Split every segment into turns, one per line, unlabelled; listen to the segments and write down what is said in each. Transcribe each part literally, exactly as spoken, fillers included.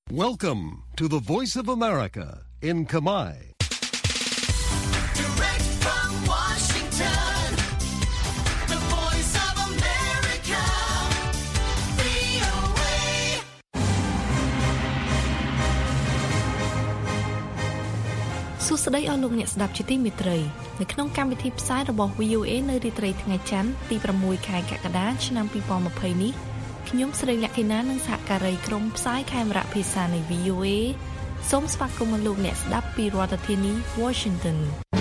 Welcome to the Voice of America in Khmer.
Direct from Washington, the Voice of America, វី អូ เอ
សួស្តីអស់លោកអ្នកស្ដាប់ជាទីមេត្រីនៅក្នុងកម្មវិធីផ្សាយរបស់ វី អូ เอ នៅរាត្រីថ្ងៃច័ន្ទទីប្រាំមួយខែកក្កដាឆ្នាំពីរពាន់ยี่สิบនេះខ្ញុំស្រីលក្ខិណានិងសហការីក្រុមផ្សាយខេមរៈភាសានៃ វី អូ เอ សូមស្វាគមន៍លោកអ្នកស្ដាប់ពីរដ្ឋធានី Washington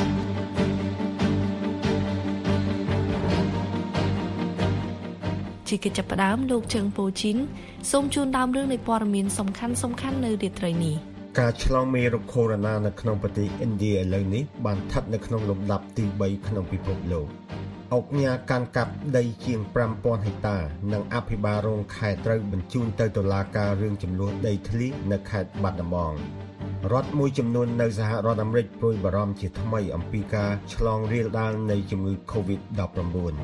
ជាកិច្ចចាប់ផ្ដើមលោកជើងពូជីនសូមជូនដើមរឿងនៃព័ត៌មានសំខាន់សំខាន់នៅរាត្រីនេះ
ការឆ្លងមេរោគកូវីដ -នៅក្នុងប្រទេសឥណ្ឌាឥឡូវនេះបានស្ថិតនៅក្នុងលំដាប់ទីបីក្នុងពិភពលោកអង្គការកាន់កាប់ដីជាង ប្រាំពាន់ហិកតានិងអភិបាលរងខេត្តត្រូវបញ្ជូនទៅតុលាការរឿងចំនួនដីធ្លីនៅខេត្តបាត់ដំបងរដ្ឋមួយចំនួននៅសហរដ្ឋអាមេរិកព្រួយបារម្ភជាថ្មីអំពីការឆ្លងរាលដាលនៃជំងឺ កូវីដ -ដប់ប្រាំបួន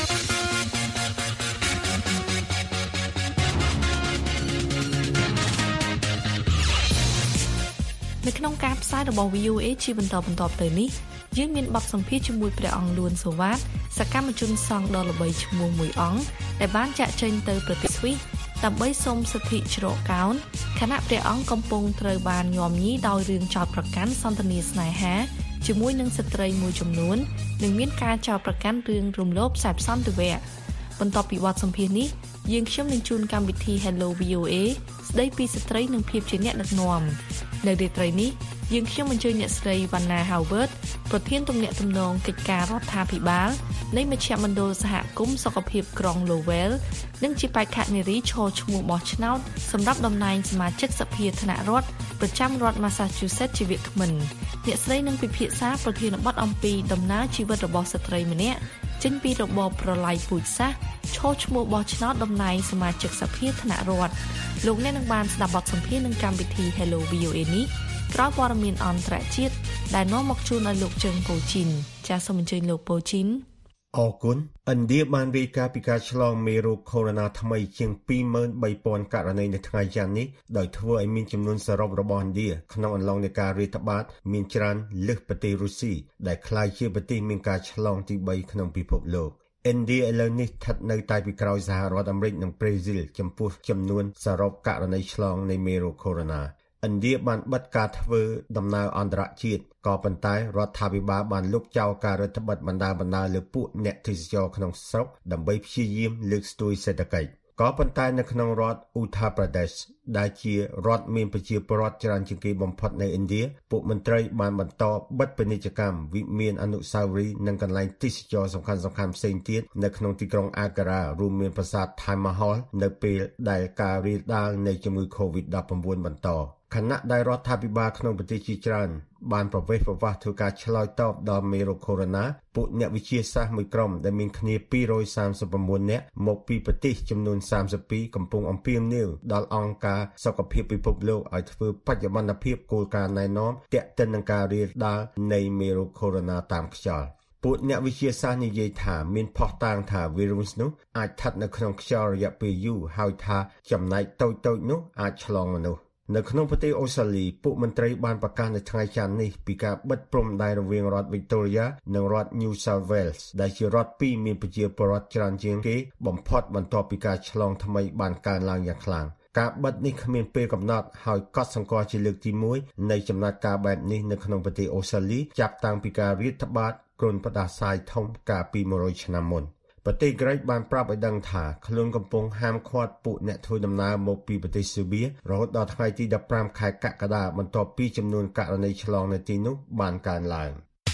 នៅក្នុងការផ្សាយរបស់ វី អូ เอ ជាបន្តបន្ទាប់ទៅនេះយើងមានបទសម្ភាសន៍ជាមួយព្រះអង្គលួនសូវ៉ាតសកម្មជនសង្ឃដ៏ល្បីឈ្មោះមួយអង្គដែលបានចាក់ចេញទៅប្រទេសស្វីសដើម្បីសុំសិទ្ធិច្រកកោនខណៈព្រះអង្គកំពុងត្រូវបានញោមញីដោយរឿងចោទប្រកាន់សន្ទនាស្នេហាជាមួយនឹងស្ត្រីមួយចំនួននិងមានការចោទប្រកាន់រឿងរំលោភសេពសន្តិវៈបន្ទាប់ពីបទសម្ភាសន៍នេះយើងខ្ញុំនឹងជូនកម្មវិធី Hello វី អូ เอ ស្ដីពីស្ត្រីនិងភាពជាអ្នកដឹកនាំនៅរាត្រីនេះយើងខ្ញុំអញ្ជើញអ្នកស្រី Vanna Howard ប្រធានទំនាក់ទំនងកិច្ចការរដ្ឋាភិបាលនៃមជ្ឈមណ្ឌលសហគមន៍សុខភាពក្រុង Lowell និងជាបេក្ខនារីឈរឈ្មោះបោះឆ្នោតសម្រាប់តំណែងសមាជិកសភាថ្នាក់រដ្ឋប្រចាំរដ្ឋ Massachusetts ជាវាគ្មិនអ្នកស្រីនឹងពិភាក្សាប្រធានបទអំពីដំណើរជីវិតរបស់ស្ត្រីម្នាក់ចេញពីរបបប្រល័យពូជសាសន៍ឈរឈ្មោះបោះឆ្នោតតំណែងសមាជិកសភាថ្នាក់រដ្ឋលោកអ្នកនឹងបានស្ដាប់បទសម្ភាសន៍នឹងកម្មវិធី Hello វី អូ เอ នេះក្រោយព័ត៌មានអន្តរជាតិដែលនាំមកជូនឲ្យលោកជើងពូជីនចាសសូមអញ្ជើញលោកពូជីន
អរគុណឥណ្ឌាបានរាយការណ៍ពីការឆ្លងមេរោគកូវីដ -ថ្មីជាង ពីរម៉ឺនបីពាន់ ករណីនៅថ្ងៃច័ន្ទនេះដោយធ្វើឲ្យមានចំនួនសរុបរបស់ឥណ្ឌាក្នុងអំឡុងនៃការរាតត្បាតមានច្រើនលើសប្រទេសរុស្ស៊ីដែលក្លាយជាប្រទេសមានការឆ្លងទីបីក្នុងពិភពលោកឥណ្ឌាឥឡូវនេះស្ថិតនៅតែពីក្រោយសហរដ្ឋអាមេរិកនិងប្រេស៊ីលចំពោះចំនួនសរុបករណីឆ្លងនៃមេរោគកូវីដ -ឥណ្ឌាបានបិទការធ្វើដំណើរអន្តរជាតិក៏ប៉ុន្តែរដ្ឋាភិបាលបានលុបចោលការរដ្ឋបិទបណ្ដាបណ្ដាលើពួកអ្នកទេសចរក្នុងស្រុកដើម្បីព្យាយាមលើកស្ទួយសេដ្ឋកិច្ចក៏ប៉ុន្តែនៅក្នុងរដ្ឋ Uttar Pradesh ដែលជារដ្ឋមានប្រជាពលរដ្ឋច្រើនជាងគេបំផុតនៅឥណ្ឌាពួកមន្ត្រីបានបន្តបិទពាណិជ្ជកម្មវិមានអនុស្សាវរីយ៍និងកន្លែងទេសចរសំខាន់ៗផ្សេងទៀតនៅក្នុងទីក្រុងអាការ៉ារួមមានប្រាសាទ Taj Mahal នៅពេលដែលការរាលដាលនៃជំងឺ កូវីដ -ដប់ប្រាំបួន បន្តខណៈដែលរដ្ឋាភិបាលក្នុងប្រទេសជាច្រើនបានប្រវេសប្រវាសធ្វើការឆ្លើយតបដល់មេរោគកូវីដ -ពួកអ្នកវិទ្យាសាស្ត្រមួយក្រុមដែលមានគ្នាពីររយសាមសិប៩នាក់មកពីប្រទេសចំនួនសាមសិបពីរកំពុងអំពាវនាវដល់អង្គការសុខភាពពិភពលោកឲ្យធ្វើបច្ចុប្បន្នភាពគោលការណ៍ណែនាំទាក់ទិននឹងការរាលដាលនៃមេរោគកូវីដ -តាមខ្យល់ពួកអ្នកវិទ្យាសាស្ត្រនិយាយថាមានផុសតាងថាវីរុសនោះអាចស្ថិតនៅក្នុងខ្យល់រយៈពេលយូរហើយថាចំណែកតូចៗនោះអាចឆ្លងមនុស្សនៅក្នុងប្រទេសអូស្ត្រាលីពួកមន្ត្រីបានប្រកាសនៅថ្ងៃច័ន្ទនេះពីការបិទព្រំដែនរវាងរដ្ឋ Victoria និងរដ្ឋ New South Wales ដែលជារដ្ឋពីរមានប្រជាពលរដ្ឋច្រើនជាងគេបំផុតបន្ទាប់ពីការឆ្លងថ្មីបានកើនឡើងយ៉ាងខ្លាំងការបិទនេះគ្មានពេលកំណត់ហើយកត់សម្គាល់ជាលើកទីមួយនៃចំណាត់ការបែបនេះនៅក្នុងប្រទេសអូស្ត្រាលីចាប់តាំងពីការរាតត្បាតគ្រុនផ្ដាសាយធំកាលពីមួយរយឆ្នាំមុនប្រទេសក្រិកបានប្រាប់ឲ្យដឹងថាខ្លួនកំពុងហាមឃាត់ពួកអ្នកធ្វើដំណើរមកពីប្រទេសស៊ឺបៀរហូតដល់ថ្ងៃទីដប់ប្រាំខែកក្កដាបន្ទាប់ពីចំនួនករណីឆ្លងនៅទីនោះបានកើនឡើង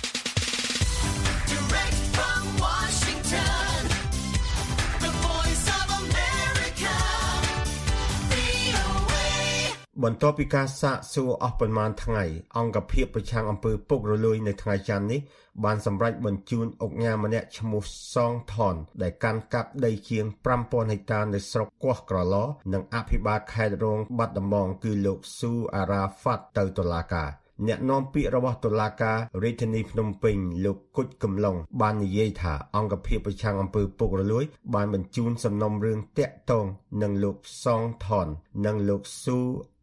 បន្ទាប់ពីការសាកសួរអស់ប៉ុន្មានថ្ងៃអង្គភាពប្រឆាំងអំពើពុករលួយនៅថ្ងៃច័ន្ទនេះបានសម្រេចបញ្ជូនអង្គការម្នាក់ឈ្មោះសងថនដែលកាន់កាប់ដីជាង ប្រាំពាន់ហិកតានៅស្រុកកោះក្រឡនិងអភិបាលខេត្តរងបាត់ដំបងគឺលោកស៊ូអារ៉ាហ្វាត់ទៅតុលាការអ្នកនាំពាក្យរបស់តុលាការរាជធានីភ្នំពេញលោកគុជកំឡុងបាននិយាយថាអង្គភាពប្រឆាំងអំពើពុករលួយបានបញ្ជូនសំណុំរឿងតាក់ទងនឹងលោកសងថននិងលោកស៊ូ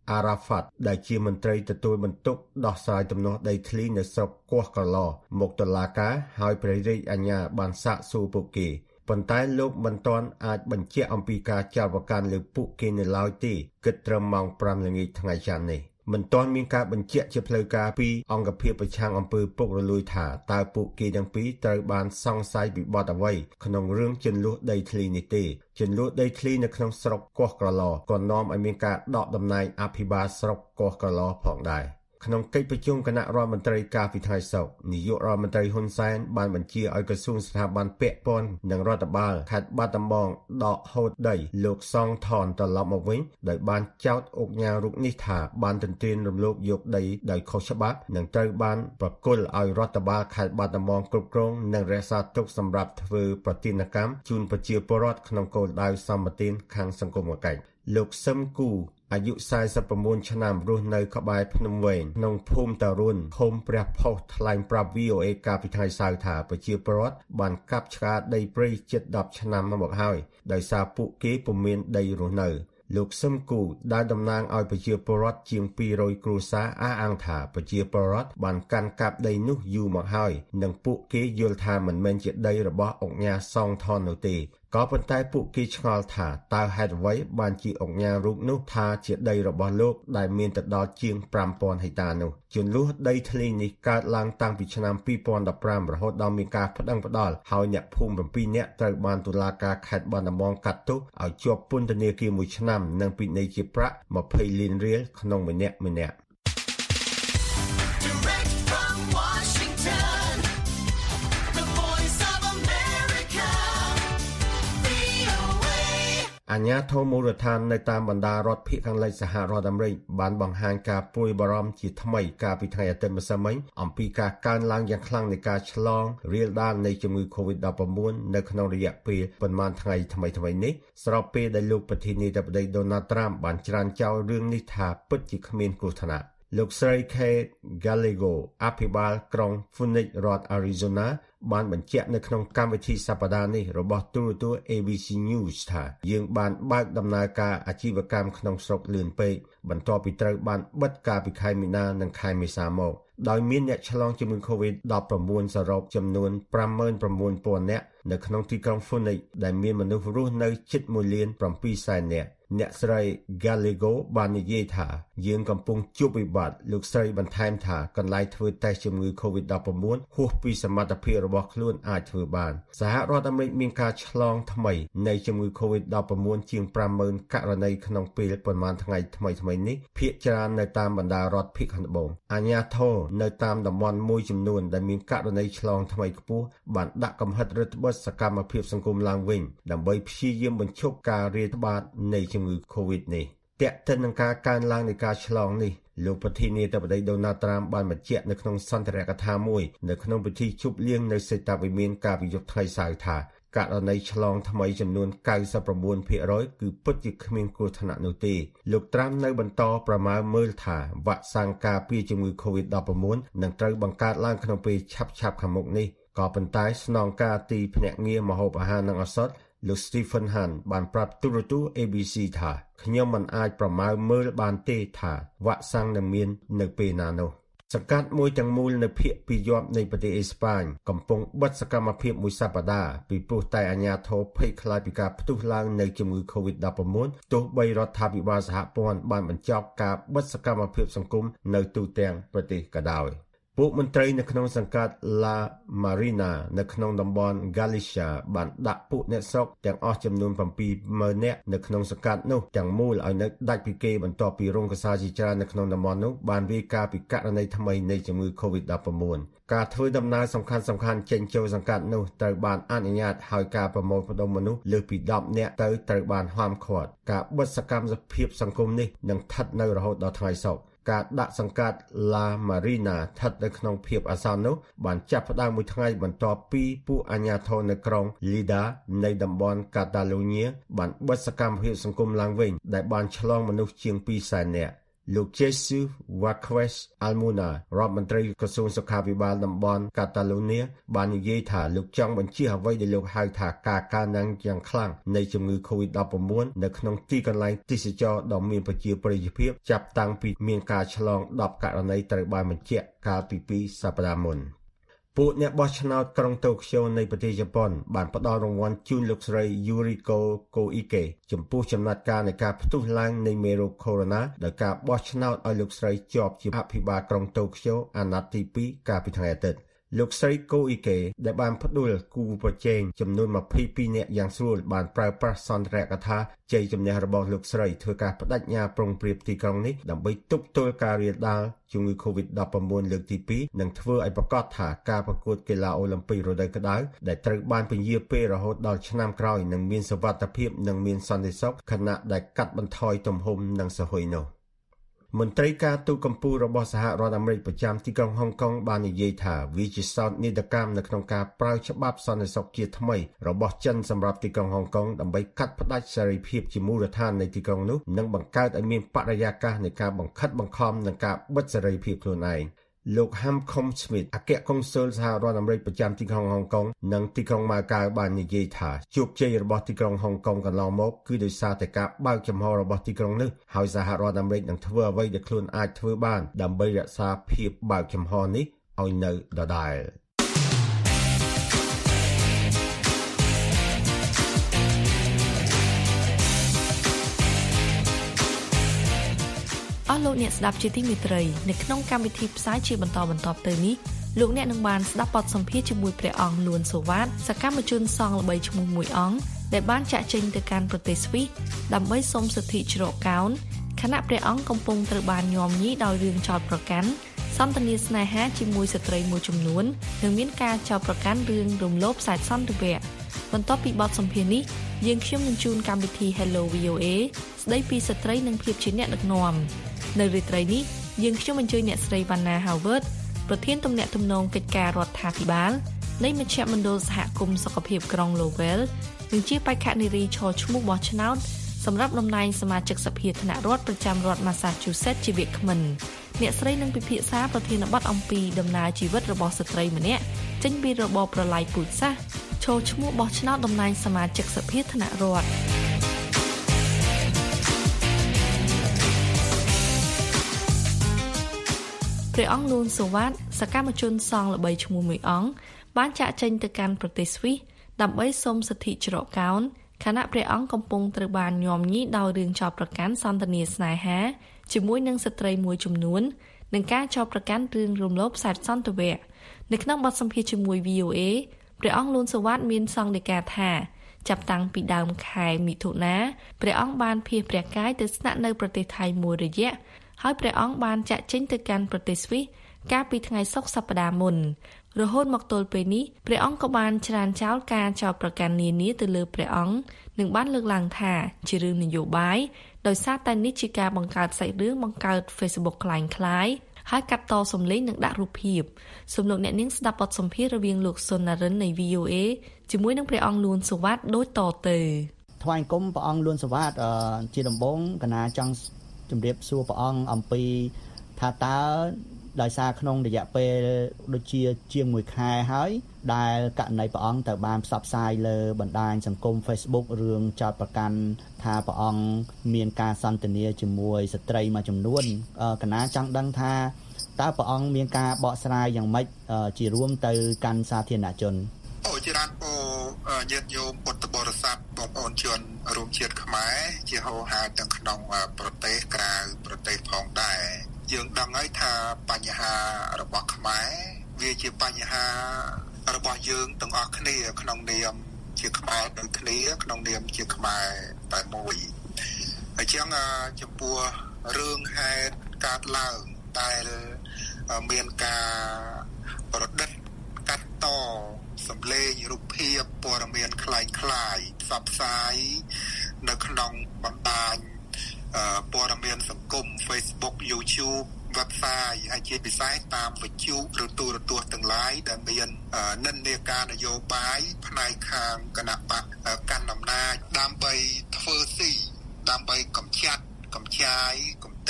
Arafat ដែលជាមន្ត្រីទទួលបន្ទុកដោះស្រាយទំនាស់ដីធ្លីនៅស្រុកកោះកឡោមកតុលាការហើយព្រះរាជអាជ្ញាបានសាកសួរពួកគេប៉ុន្តែលោកមិនទាន់អាចបញ្ជាក់អំពីការចោទប្រកាន់លើពួកគេនៅឡើយទេគិតត្រឹមម៉ោងប្រាំល្ងាចថ្ងៃច័ន្ទនេះមិនទាន់មានការបញ្ជាក់ជាផ្លូវការពីអង្គភាពប្រឆាំងអំពើពុករលួយថាតើពួកគេទាំងពីរត្រូវបានសង្ស័យពីបទអ្វីក្នុងរឿងជន្លោះដីធ្លីនេះទេជន្លោះដីធ្លីនៅក្នុងស្រុកកោះក្រឡក៏នាំឲ្យមានការដកតំណែងអភិបាលស្រុកកោះក្រឡផងដែរក្នុងកិច្ចប្រជុំគណៈរដ្ឋមន្ត្រីកាលពីថ្ងៃសុក្រនាយករដ្ឋមន្ត្រីហ៊ុនសែនបានបញ្ជាឲ្យក្រសួងស្ថាប័នពាក់ព័ន្ធនិងរដ្ឋបាលខេត្តបាត់ដំបងដកហូតដីលោកសងថនត្រឡប់មកវិញដោយបានចោទអុកញ៉ារូបនេះថាបានទន្ទ្រានរំលោភយកដីដោយខុសច្បាប់និងត្រូវបានប្រគល់ឲ្យរដ្ឋបាលខេត្តបាត់ដំបងគ្រប់គ្រងនិងរក្សាទុកសម្រាប់ធ្វើប្រតិណកម្មជូនប្រជាពលរដ្ឋក្នុងគោលដៅសម្បទានខាងសង្គមគិច្ចលោកសឹមគូអាយុសែសិប៩ឆ្នាំរស់នៅក្បែរភ្នំវែងក្នុងភូមិតារុនឃុំព្រះផុសថ្លែងប្រាប់ វី អូ អេ កាលពីថ្ងៃសៅរ៍ថាប្រជាពលរដ្ឋបានកាប់ឆ្ការដីព្រៃជិតដប់ឆ្នាំមកហើយដោយសារពួកគេពុំមានដីរស់នៅលោកសឹមគូដែលតំណាងឲ្យប្រជាពលរដ្ឋជាងពីររយគ្រួសារអះអាងថាប្រជាពលរដ្ឋបានកាន់កាប់ដីនោះយូរមកហើយនិងពួកគេយល់ថាមិនមែនជាដីរបស់អង្គការសងថននោះទេក៏ប៉ុន្តែពួកគេឆ្ងល់ថាតើហេតុអ្វីបានជាអង្គការរូបនោះថាជាដីរបស់លោកដែលមានទៅដល់ជាងប្រាំពាន់ហិកតានោះជន្លោះដីធ្លីនេះកើតឡើងតាំងពីឆ្នាំពីរពាន់ដប់ប្រាំរហូតដល់មានការប្តឹងផ្តល់ហើយអ្នកភូមិbảyនាក់ត្រូវបានតុលាការខេត្តបាត់ដំបងកាត់ទោសឲ្យជាប់ពន្ធនាគារមួយឆ្នាំនិងពិន័យជាប្រាក់20លានរៀលក្នុងម្នាក់ម្នាក់អាជ្ញាធរមូលដ្ឋាននៅតាមបណ្ដារដ្ឋភាគខាងលិចសហរដ្ឋអាមេរិកបានបង្ហាញការព្រួយបារម្ភជាថ្មីកាលពីថ្ងៃអាទិត្យម្សិលមិញអំពីការកើនឡើងយ៉ាងខ្លាំងនៃការឆ្លងរាលដាលនៃជំងឺ កូវីដដប់ប្រាំន នៅក្នុងរយៈពេលប៉ុន្មានថ្ងៃថ្មីៗនេះស្របពេលដែលលោកប្រធានាធិបតី Donald Trump បានច្រានចោលរឿងនេះថាពិតជាគ្មានគ្រោះថ្នាក់លោកស្រី Kate Gallego អភិបាលក្រុង Phoenix រដ្ឋ Arizona បានបញ្ជាក់នៅក្នុងកម្មវិធីសប្តាហ៍នេះរបស់ទូរទស្សន៍ A B C News ថាយើងបានបើកដំណើរការអាជីវកម្មក្នុងស្រុកលឿនពេកបន្ទាប់ពីត្រូវបានបិទកាលពីខែមីនានិងខែមេសាមកដោយមានអ្នកឆ្លងជំងឺ កូវីដដប់ប្រាំន សរុបចំនួនប្រាំម៉ឺនប្រាំមួយពាន់នាក់នៅក្នុងទីក្រុង Phoenix ដែលមានមនុស្សរស់នៅជិតមួយលានប្រាំពីរសែននាក់អ្នកស្រី Gallego បាននិយាយថាយើងកំពុងជួបវិបត្តិលោកស្រីបន្ថែមថាកន្លែងធ្វើតេស្តជំងឺ កូវីដដប់ប្រាំន ហួសពីសមត្ថភាពរបស់ខ្លួនអាចធ្វើបានសហរដ្ឋអាមេរិកមានការឆ្លងថ្មីនៃជំងឺ កូវីដដប់ប្រាំន ជាងប្រាំម៉ឺនករណីក្នុងពេលប៉ុន្មានថ្ងៃថ្មីៗនេះភាគច្រើននៅតាមបណ្ដារដ្ឋភាគខាងត្បូងអាជ្ញាធរនៅតាមតំបន់មួយចំនួនដែលមានករណីឆ្លងថ្មីខ្ពស់បានដាក់កំហិតរឹតបន្តឹងសកម្មភាពសង្គមឡើងវិញដើម្បីព្យាយាមបញ្ឈប់ការរាតត្បាតនៃជំងឺ កូវីដនេះទាក់ទិននឹងការកើនឡើងនៃការឆ្លងនេះលោកប្រធានាធិបតី Donald Trump បានបញ្ជាក់នៅក្នុងសន្ទរកថាមួយនៅក្នុងពិធីជប់លៀងនៅសេតាវិមានកាលពីយប់ថ្ងៃសៅរ៍ថាករណីឆ្លងថ្មីចំនួនកៅសិប៩ភាគរយ គឺពិតជាគ្មានគ្រោះថ្នាក់នោះទេលោកត្រាំនៅបន្តប្រមាណមើលថាវ៉ាក់សាំងការពារជំងឺ កូវីដដប់ប្រាំន នឹងត្រូវបង្កើតឡើងក្នុងពេលឆាប់ៗខាងមុខនេះក៏ប៉ុន្តែស្នងការទីភ្នាក់ងារម្ហូបអាហារនិងឱសថលោក Stephen Hunt បានប្រាប់ទូរទស្សន៍ A B C ថាខ្ញុំមិនអាចប្រមាណមើលបានទេថាវ៉ាក់សាំងនឹងមាននៅពេលណានោះសង្កាត់មួយទាំងមូលនៅភាគពីរយប់នៃប្រទេសអេស្ប៉ាញកំពុងបិទសកម្មភាពមួយសប្តាហ៍ពីព្រោះតែអាជ្ញាធរភ័យខ្លាចពីការផ្ទុះឡើងនៃជំងឺ កូវីដដប់ប្រាំន ទោះបីរដ្ឋាភិបាលសហព័ន្ធបានបញ្ចប់ការបិទសកម្មភាពសង្គមនៅទូទាំងប្រទេសក៏ដោយពួកមន្ត្រីនៅក្នុងសង្កាត់ La Marina នៅក្នុងតំបន់ Galicia បានដាក់ពួកអ្នកស្រុកទាំងអស់ចំនួនប្រាំពីរម៉ឺននាក់នៅក្នុងសង្កាត់នោះទាំងមូលឲ្យនៅដាច់ពីគេបន្ទាប់ពីរោងកសាជាច្រើននៅក្នុងតំបន់នោះបានរាយការណ៍ពីករណីថ្មីនៃជំងឺ កូវីដដប់ប្រាំន ការធ្វើដំណើរសំខាន់សំខាន់ចេញចូលសង្កាត់នោះត្រូវបានអនុញ្ញាតហើយការប្រមូលផ្ដុំមនុស្សលើសពីដប់នាក់ទៅត្រូវបានហាមឃាត់ការបិទសកម្មភាពសង្គមនេះនឹងស្ថិតនៅរហូតដល់ថ្ងៃសុក្រការដាក់សង្កាត់ La Marina ស្ថិតនៅក្នុងភាពអាសន្ននោះបានចាប់ផ្ដើមមួយថ្ងៃបន្ទាប់ពីពួកអាជ្ញាធរនៅក្រុង Lleida នៃតំបន់ Catalonia បានបិទសកម្មភាពសង្គមឡើងវិញដែលបានឆ្លងមនុស្សជាងពីរសែននាក់លោក Jesus Vázquez Almuna រដ្ឋមន្ត្រីក្រសួងសុខាភិបាលតំបន់ Catalonia បាននិយាយថាលោកចង់បញ្ជាអ្វីដែលលោកហៅថាការកើនឡើងយ៉ាងខ្លាំងនៃជំងឺ COVID ដប់ប្រាំន នៅក្នុងទីកន្លែងទេសចរណ៍ដ៏មានប្រជាប្រិយភាពចាប់តាំងពីមានការឆ្លងដប់ករណីត្រូវបានបញ្ជាក់កាលពីពីរសប្តាហ៍មុនពួកអ្នកបោះឆ្នោតក្រុងតូក្យូនៃប្រទេសជប៉ុនបានផ្ដល់រង្វាន់ជូនលោកស្រី Yuriko Koike ចំពោះចំណាត់ការនៃការផ្ទុះឡើងនៃមេរោគ Corona ដោយការបោះឆ្នោតឲ្យលោកស្រីជាប់ជាអភិបាលក្រុងតូក្យូអាណត្តិទីពីរកាលពីថ្ងៃអាទិត្យលោកស្រី Koike ដែលបានផ្ដួលគូប្រជែងចំនួនยี่สิบสองនាក់យ៉ាងស្រួលបានប្រើប្រាស់សន្ទរកថាជ័យជំនះរបស់លោកស្រីធ្វើការបដិញ្ញាប្រុងប្រៀបទីក្រុងនេះដើម្បីទប់ទល់ការរាលដាលជំងឺ COVID ដប់ប្រាំន លើកទីពីរនិងធ្វើឲ្យប្រកាសថាការប្រកួតកីឡាអូឡ িম্প ពិករដូវក្តៅដែលត្រូវបានពន្យាពេលរហូតដល់ឆ្នាំក្រោយនឹងមានសុវត្ថិភាពនិងមានសន្តិសុខខណៈដែលកាត់បន្ថយទំហំនិងសហុយនោះមន្ត្រីការទូតកម្ពុជារបស់សហរដ្ឋអាមេរិកប្រចាំទីក្រុងហុងកុងបាននិយាយថាវាជាសោកនាដកម្មនៅក្នុងការប្រើច្បាប់សន្តិសុខជាថ្មីរបស់ចិនសម្រាប់ទីក្រុងហុងកុងដើម្បីកាត់ផ្តាច់សេរីភាពជាមូលដ្ឋាននៃទីក្រុងនោះនិងបង្កើតឲ្យមានបរិយាកាសនៃការបង្ខិតបង្ខំនិងការបិទសេរីភាពខ្លួនឯងលោក Hamcom Smith អគ្គកុងស៊ុលសហរដ្ឋអាមេរិកប្រចាំទីក្រុងហុងកុងនិងទីក្រុងម៉ាកាវបាននិយាយថាជោគជ័យរបស់ទីក្រុងហុងកុងកន្លងមកគឺដោយសារតែការបើកចំហរបស់ទីក្រុងនេះហើយសហរដ្ឋអាមេរិកនឹងធ្វើអ្វីដែលខ្លួនអាចធ្វើបានដើម្បីរក្សាភាពបើកចំហនេះឲ្យនៅដដែល
អស់លោកអ្នកស្ដាប់ជាទីមេត្រីនៅក្នុងកម្មវិធីផ្សាយជាបន្តបន្ទាប់ទៅនេះលោកអ្នកនឹងបានស្ដាប់បទសម្ភាសន៍ជាមួយព្រះអង្គលួនសូវ៉ាតសកម្មជនសង្ឃល្បីឈ្មោះមួយអង្គដែលបានចាក់ចេញទៅកាន់ប្រទេសស្វីសដើម្បីសុំសិទ្ធិច្រកកោនខណៈព្រះអង្គកំពុងត្រូវបានញោមញីដោយរឿងចោទប្រកាន់សន្ទនាស្នេហាជាមួយស្ត្រីមួយចំនួននិងមានការចោទប្រកាន់រឿងរំលោភសាច់សន្តិវៈបន្ទាប់ពីបទសម្ភាសន៍នេះយើងខ្ញុំនឹងជូនកម្មវិធី Hello វី អូ เอ ស្ដីពីស្ត្រីនិងភាពជាអ្នកដឹកនាំនៅរាត្រីនេះយើងខ្ញុំអញ្ជើញអ្នកស្រីវណ្ណា Howard ប្រធានទំនាក់ទំនងកិច្ចការរដ្ឋាភិបាលនៃមជ្ឈមណ្ឌលសហគមន៍សុខភាពក្រុង Lowell និងជាបេក្ខនារីឈរឈ្មោះបោះឆ្នោតសម្រាប់តំណែងសមាជិកសភាថ្នាក់រដ្ឋប្រចាំរដ្ឋ Massachusetts ជាវាគ្មិនអ្នកស្រីនឹងពិភាក្សាប្រធានបទអំពីដំណើរជីវិតរបស់ស្ត្រីម្នាក់ចេញពីរបបប្រល័យពូជសាសន៍ឈរឈ្មោះបោះឆ្នោតតំណែងសមាជិកសភាថ្នាក់រដ្ឋព្រះអង្គលួនសូវ៉ាតសកម្មជនសង្ឃល្បីឈ្មោះមួយអង្គបានចាក់ចេញទៅកាន់ប្រទេសស្វីសដើម្បីសុំសិទ្ធិច្រកកោនខណៈព្រះអង្គកំពុងត្រូវបានញោមញីដោយរឿងចោទប្រកាន់សន្ទនាស្នេហាជាមួយនឹងស្ត្រីមួយចំនួននិងការចោទប្រកាន់រឿងរំលោភសាច់សន្តិវៈនៅក្នុងបទសម្ភាសន៍ជាមួយ វី អូ เอ ព្រះអង្គលួនសូវ៉ាតមានសង្ឃដីកាថាចាប់តាំងពីដើមខែមិថុនាព្រះអង្គបានភៀសព្រះកាយទៅស្នាក់នៅប្រទេសថៃមួយរយៈហើយព្រះអង្គបានចាក់ចេញទៅកាន់ប្រទេសស្វីសកាលពីថ្ងៃសុក្រសប្តាហ៍មុនរហូតមកទល់ពេលនេះព្រះអង្គក៏បានច្រានចោលការចោទប្រកាន់នានាទៅលើព្រះអង្គនិងបានលើកឡើងថាជារឿងនយោបាយដោយសារតែនេះជាការបង្កើតសាច់រឿងបង្កើត Facebook คล้ายៗហើយកាត់តសំឡេងនិងដាក់រូបភាពសូមលោកអ្នកនាងស្ដាប់បទសម្ភាសន៍រវាងលោកសុននរិននៃ វី អូ เอ ជាមួយនឹងព្រះអង្គលួនសូវ៉ាតដូចតទៅ
ថ្វាយគុំព្រះអង្គលួនសូវ៉ាតជាដំបងកណាចង់ជំរាបសួរព្រះអង្គអំពីថាតើដោយសារក្នុងរយៈពេលដូចជាជាងមួយខែហើយដែលករណីព្រះអង្គទៅបានផ្សព្វផ្សាយលើបណ្ដាញសង្គម Facebook រឿងចោទប្រកាន់ថាព្រះអង្គមានការសន្ទនាជាមួយស្ត្រីមួយចំនួនកណាចង់ដឹងថាតើព្រះអង្គមានការបកស្រាយយ៉ាងម៉េចជារួមទៅកាន់សាធារណជន
អូជារានអូញាតិញោមពុទ្ធបរិស័ទបងប្អូនជនរួមជាតិខ្មែរជាហោហាទាំងក្នុងប្រទេសក្រៅប្រទេសផងដែរយើងដឹងហើយថាបញ្ហារបស់ខ្មែរវាជាបញ្ហារបស់យើងទាំងអស់គ្នាក្នុងនាមជាខ្មែរដូចគ្នាក្នុងនាមជាខ្មែរតែមួយអញ្ចឹងចំពោះរឿងហេតុកើតឡើងដែលមានការប្រឌិតកាត់តសម្លេងរូបភាពព័ត៌មានคล้ายៗផ្សព្វផ្សាយនៅក្នុងបណ្ដាញព័ត៌មានសង្គម Facebook YouTube វេបសាយហើយជាពិសេសតាមវិទ្យុឬទូរទស្សន៍ទាំងឡាយដែលមាននិន្នាការនយោបាយផ្នែកខាងគណៈបកកាន់អំណាចដើម្បីធ្វើស៊ីដើម្បីកំចាត់កំចាយកំទេចកំ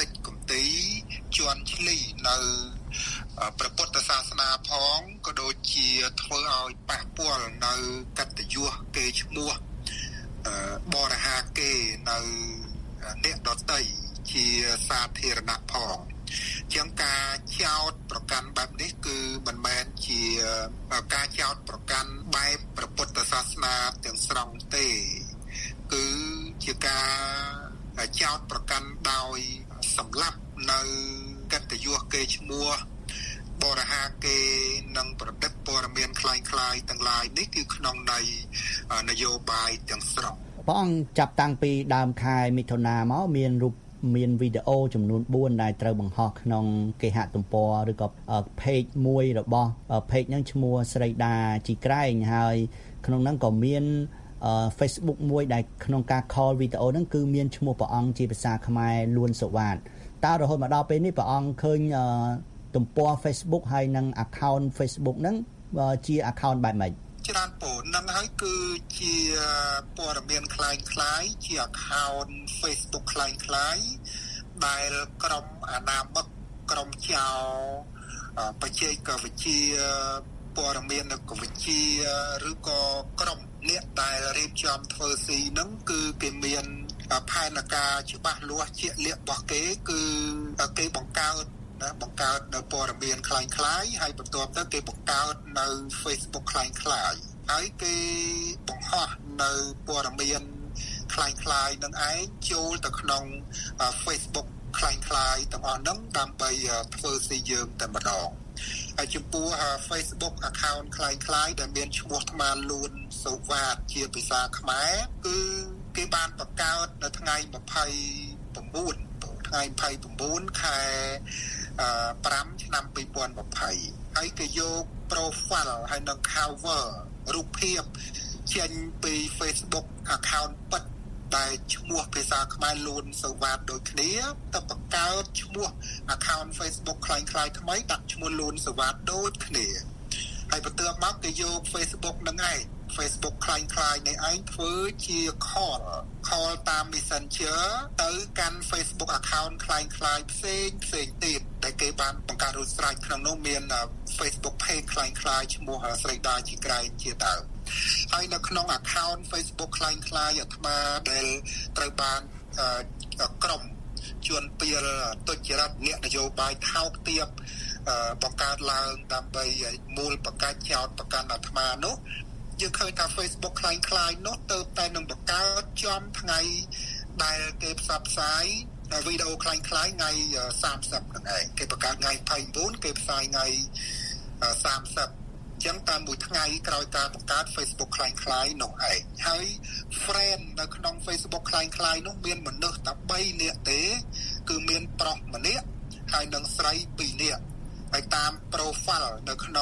ទីជន់ឈ្លីនៅព្រះពុទ្ធសាសនាផងក៏ដូចជាធ្វើឲ្យប៉ះពាល់នៅកិត្តិយសគេឈ្មោះបរិហាគេនៅអ្នកដតីជាសាធារណៈផងជាងការចោទប្រកាន់បែបនេះគឺមិនមែនជាការចោទប្រកាន់បែបព្រះពុទ្ធសាសនាទាំងស្រុងទេគឺជាការចោទប្រកាន់ដោយសម្លាប់នៅកិត្តិយសគេឈ្មោះបរិហាគេនិងប្រឌិតព័ត៌មានคล้ายៗទាំងឡាយនេះគឺក្នុងន័យនយោបាយទាំងស្រុង
ព្រះអង្គចាប់តាំងពីដើមខែមិថុនាមកមានរូបមានវីដេអូចំនួនបួនដែលត្រូវបង្ហោះក្នុងគេហទំព័រឬក៏ page មួយរបស់ page ហ្នឹងឈ្មោះស្រីដាជីក្រែងហើយក្នុងហ្នឹងក៏មាន Facebook មួយដែលក្នុងការ call វីដេអូហ្នឹងគឺមានឈ្មោះព្រះអង្គជាភាសាខ្មែរលួនសុវត្ថិតើរហូតមកដល់ពេលនេះព្រះអង្គឃើញទំព័រ Facebook ហើយនិង account Facebook ហ្នឹងជា account បែបម៉េច
ច្រើនពូនឹងហើយគឺជាព័ត៌មានคล้ายៗជា account Facebook คล้ายៗដែលក្រុមអាណាមិកក្រុមចៅបច្ចេកវិទ្យាព័ត៌មានវិទ្យាឬក៏ក្រុមអ្នកដែលរៀបចំធ្វើស៊ីហ្នឹងគឺគេមានផែនការច្បាស់លាស់ជាក់លាក់របស់គេគឺគេបង្កើតណាបង្កើតនៅព័ត៌មានคล้ายៗហើយបន្ទាប់ទៅគេបង្កើតនៅ Facebook คล้ายៗហើយគេបង្ហោះនៅព័ត៌មានคล้ายៗនឹងឯងចូលទៅក្នុង Facebook คล้ายៗទាំងអស់ហ្នឹងដើម្បីធ្វើស៊ីយើងតែម្ដងហើយចំពោះ Facebook account คล้ายៗដែលមានឈ្មោះថ្មលួនសុវត្ថិជាភាសាខ្មែរគឺគេបានបង្កើតនៅថ្ងៃម្ភៃ៩ថ្ងៃម្ភៃ៩ខែប្រាំឆ្នាំពីរពាន់ម្ភៃហើយគេយក profile ហើយនិង cover រូបភាពចេញពី Facebook account ពិតដែលឈ្មោះភាសាខ្មែរលួនសុវត្ថិដូចគ្នាទៅបង្កើតឈ្មោះ account Facebook คล้ายៗថ្មីដាក់ឈ្មោះលួនសុវត្ថិដូចគ្នាហើយបន្ទាប់មកគេយក Facebook នឹងឯង Facebook คล้ายៗនេះឯងធ្វើជា call call តាម Messenger ទៅកាន់ Facebook account คล้ายៗផ្សេងផ្សេងទៀតដែលគេបានបង្កើតរួចស្រេចក្នុងនោះមាន Facebook page คล้ายៗឈ្មោះស្រីដាជីក្រែងជាដើមហើយនៅក្នុង account Facebook คล้ายៗអាត្មាដែលត្រូវបានក្រុមជួនពៀលទុច្ចរិតអ្នកនយោបាយថោកទាបបង្កើតឡើងដើម្បីមូលបង្កើតចោតប្រកាន់អាត្មានោះយើងឃើញថា Facebook คล้ายៗនោះទៅតែនឹងបង្កើតចំថ្ងៃដែលគេផ្សព្វផ្សាយវីដេអូคล้ายៗថ្ងៃសាមសិបហ្នឹងឯងគេបង្កើតថ្ងៃម្ភៃ៩គេផ្សាយថ្ងៃសាមសិបចឹងតាមមួយថ្ងៃក្រោយការបង្កើត Facebook คล้ายៗនោះឯងហើយ friend នៅក្នុង Facebook คล้ายៗនោះមានមនុស្សតែបីនាក់ទេគឺមានប្រុសម្នាក់ហើយនិងស្រីពីរនាក់ហើយតាម profile នៅក្នុង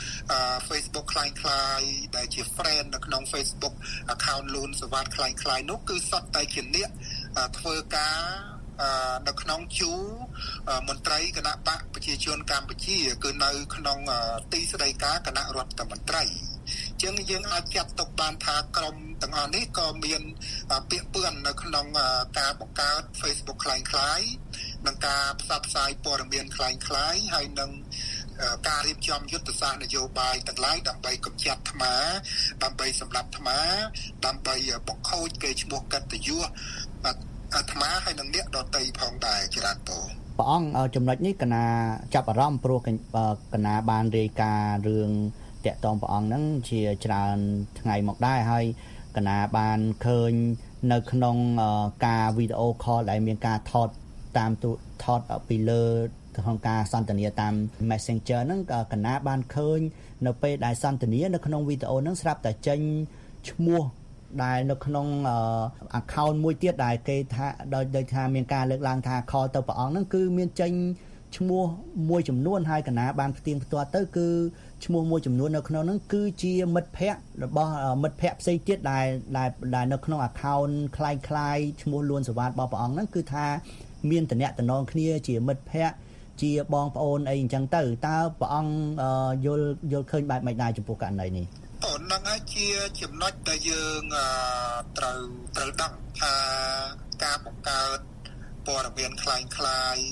Facebook คล้ายៗដែលជា friend នៅក្នុង Facebook account លួនសុវត្ថិคล้ายៗនោះគឺសុទ្ធតែជាអ្នកធ្វើការនៅក្នុងជួរមន្ត្រីគណៈបកប្រជាជនកម្ពុជាគឺនៅក្នុងទីស្តីការគណៈរដ្ឋមន្ត្រីជាងយើងអាចចាត់ទុកបានថាក្រុមទាំងអស់នេះក៏មានពាក្យពាក្យនៅក្នុងការបង្កើត Facebook คล้ายៗនិងការផ្សព្វផ្សាយព័ត៌មានคล้ายៗហើយនឹងការរៀបចំយុទ្ធសាស្ត្រនយោបាយទាំងឡាយដើម្បីកម្ចាត់ថ្មដើម្បីសម្លាប់ថ្មដើម្បីបង្ខូចកេរ្តិ៍ឈ្មោះកិត្តិយសអាត្មាហើយនឹងអ្នកដតីផងដែរច្រើនពូ
ព្រះអង្គចំណុចនេះកណាចាប់អារម្មណ៍ព្រោះកណាបានរាយការណ៍រឿងតាក់ទងព្រះអង្គហ្នឹងជាច្រើនថ្ងៃមកដែរហើយកណាបានឃើញនៅក្នុងការវីដេអូ call ដែលមានការថតតាមទូថតពីលើក្នុងការសន្ទនាតាម Messenger ហ្នឹងក៏កណាបានឃើញនៅពេលដែលសន្ទនានៅក្នុងវីដេអូហ្នឹងស្រាប់តែចេញឈ្មោះដែលនៅក្នុង account មួយទៀតដែលគេថាដោយថាមានការលើកឡើងថា call ទៅព្រះអង្គហ្នឹងគឺមានចេញឈ្មោះមួយចំនួនហើយកណាបានផ្ទៀងផ្ទាត់ទៅគឺឈ្មោះមួយចំនួននៅក្នុងហ្នឹងគឺជាមិត្តភ័ក្តិរបស់មិត្តភ័ក្តិផ្សេងទៀតដែលដែលនៅក្នុង account คล้ายៗឈ្មោះលួនសុវត្ថិរបស់ព្រះអង្គហ្នឹងគឺថាមានតំណែងតំណងគ្នាជាមិត្តភ័ក្តិជាបងប្អូនអីអញ្ចឹងទៅតើព្រះអង្គយល់យល់ឃើញបែបម៉េចដែរចំពោះករណីនេះ
អូនហ្នឹងហើយជាចំណុចដែលយើងត្រូវត្រូវដឹងថាការបង្កើតព័ត៌មានคล้ายៗ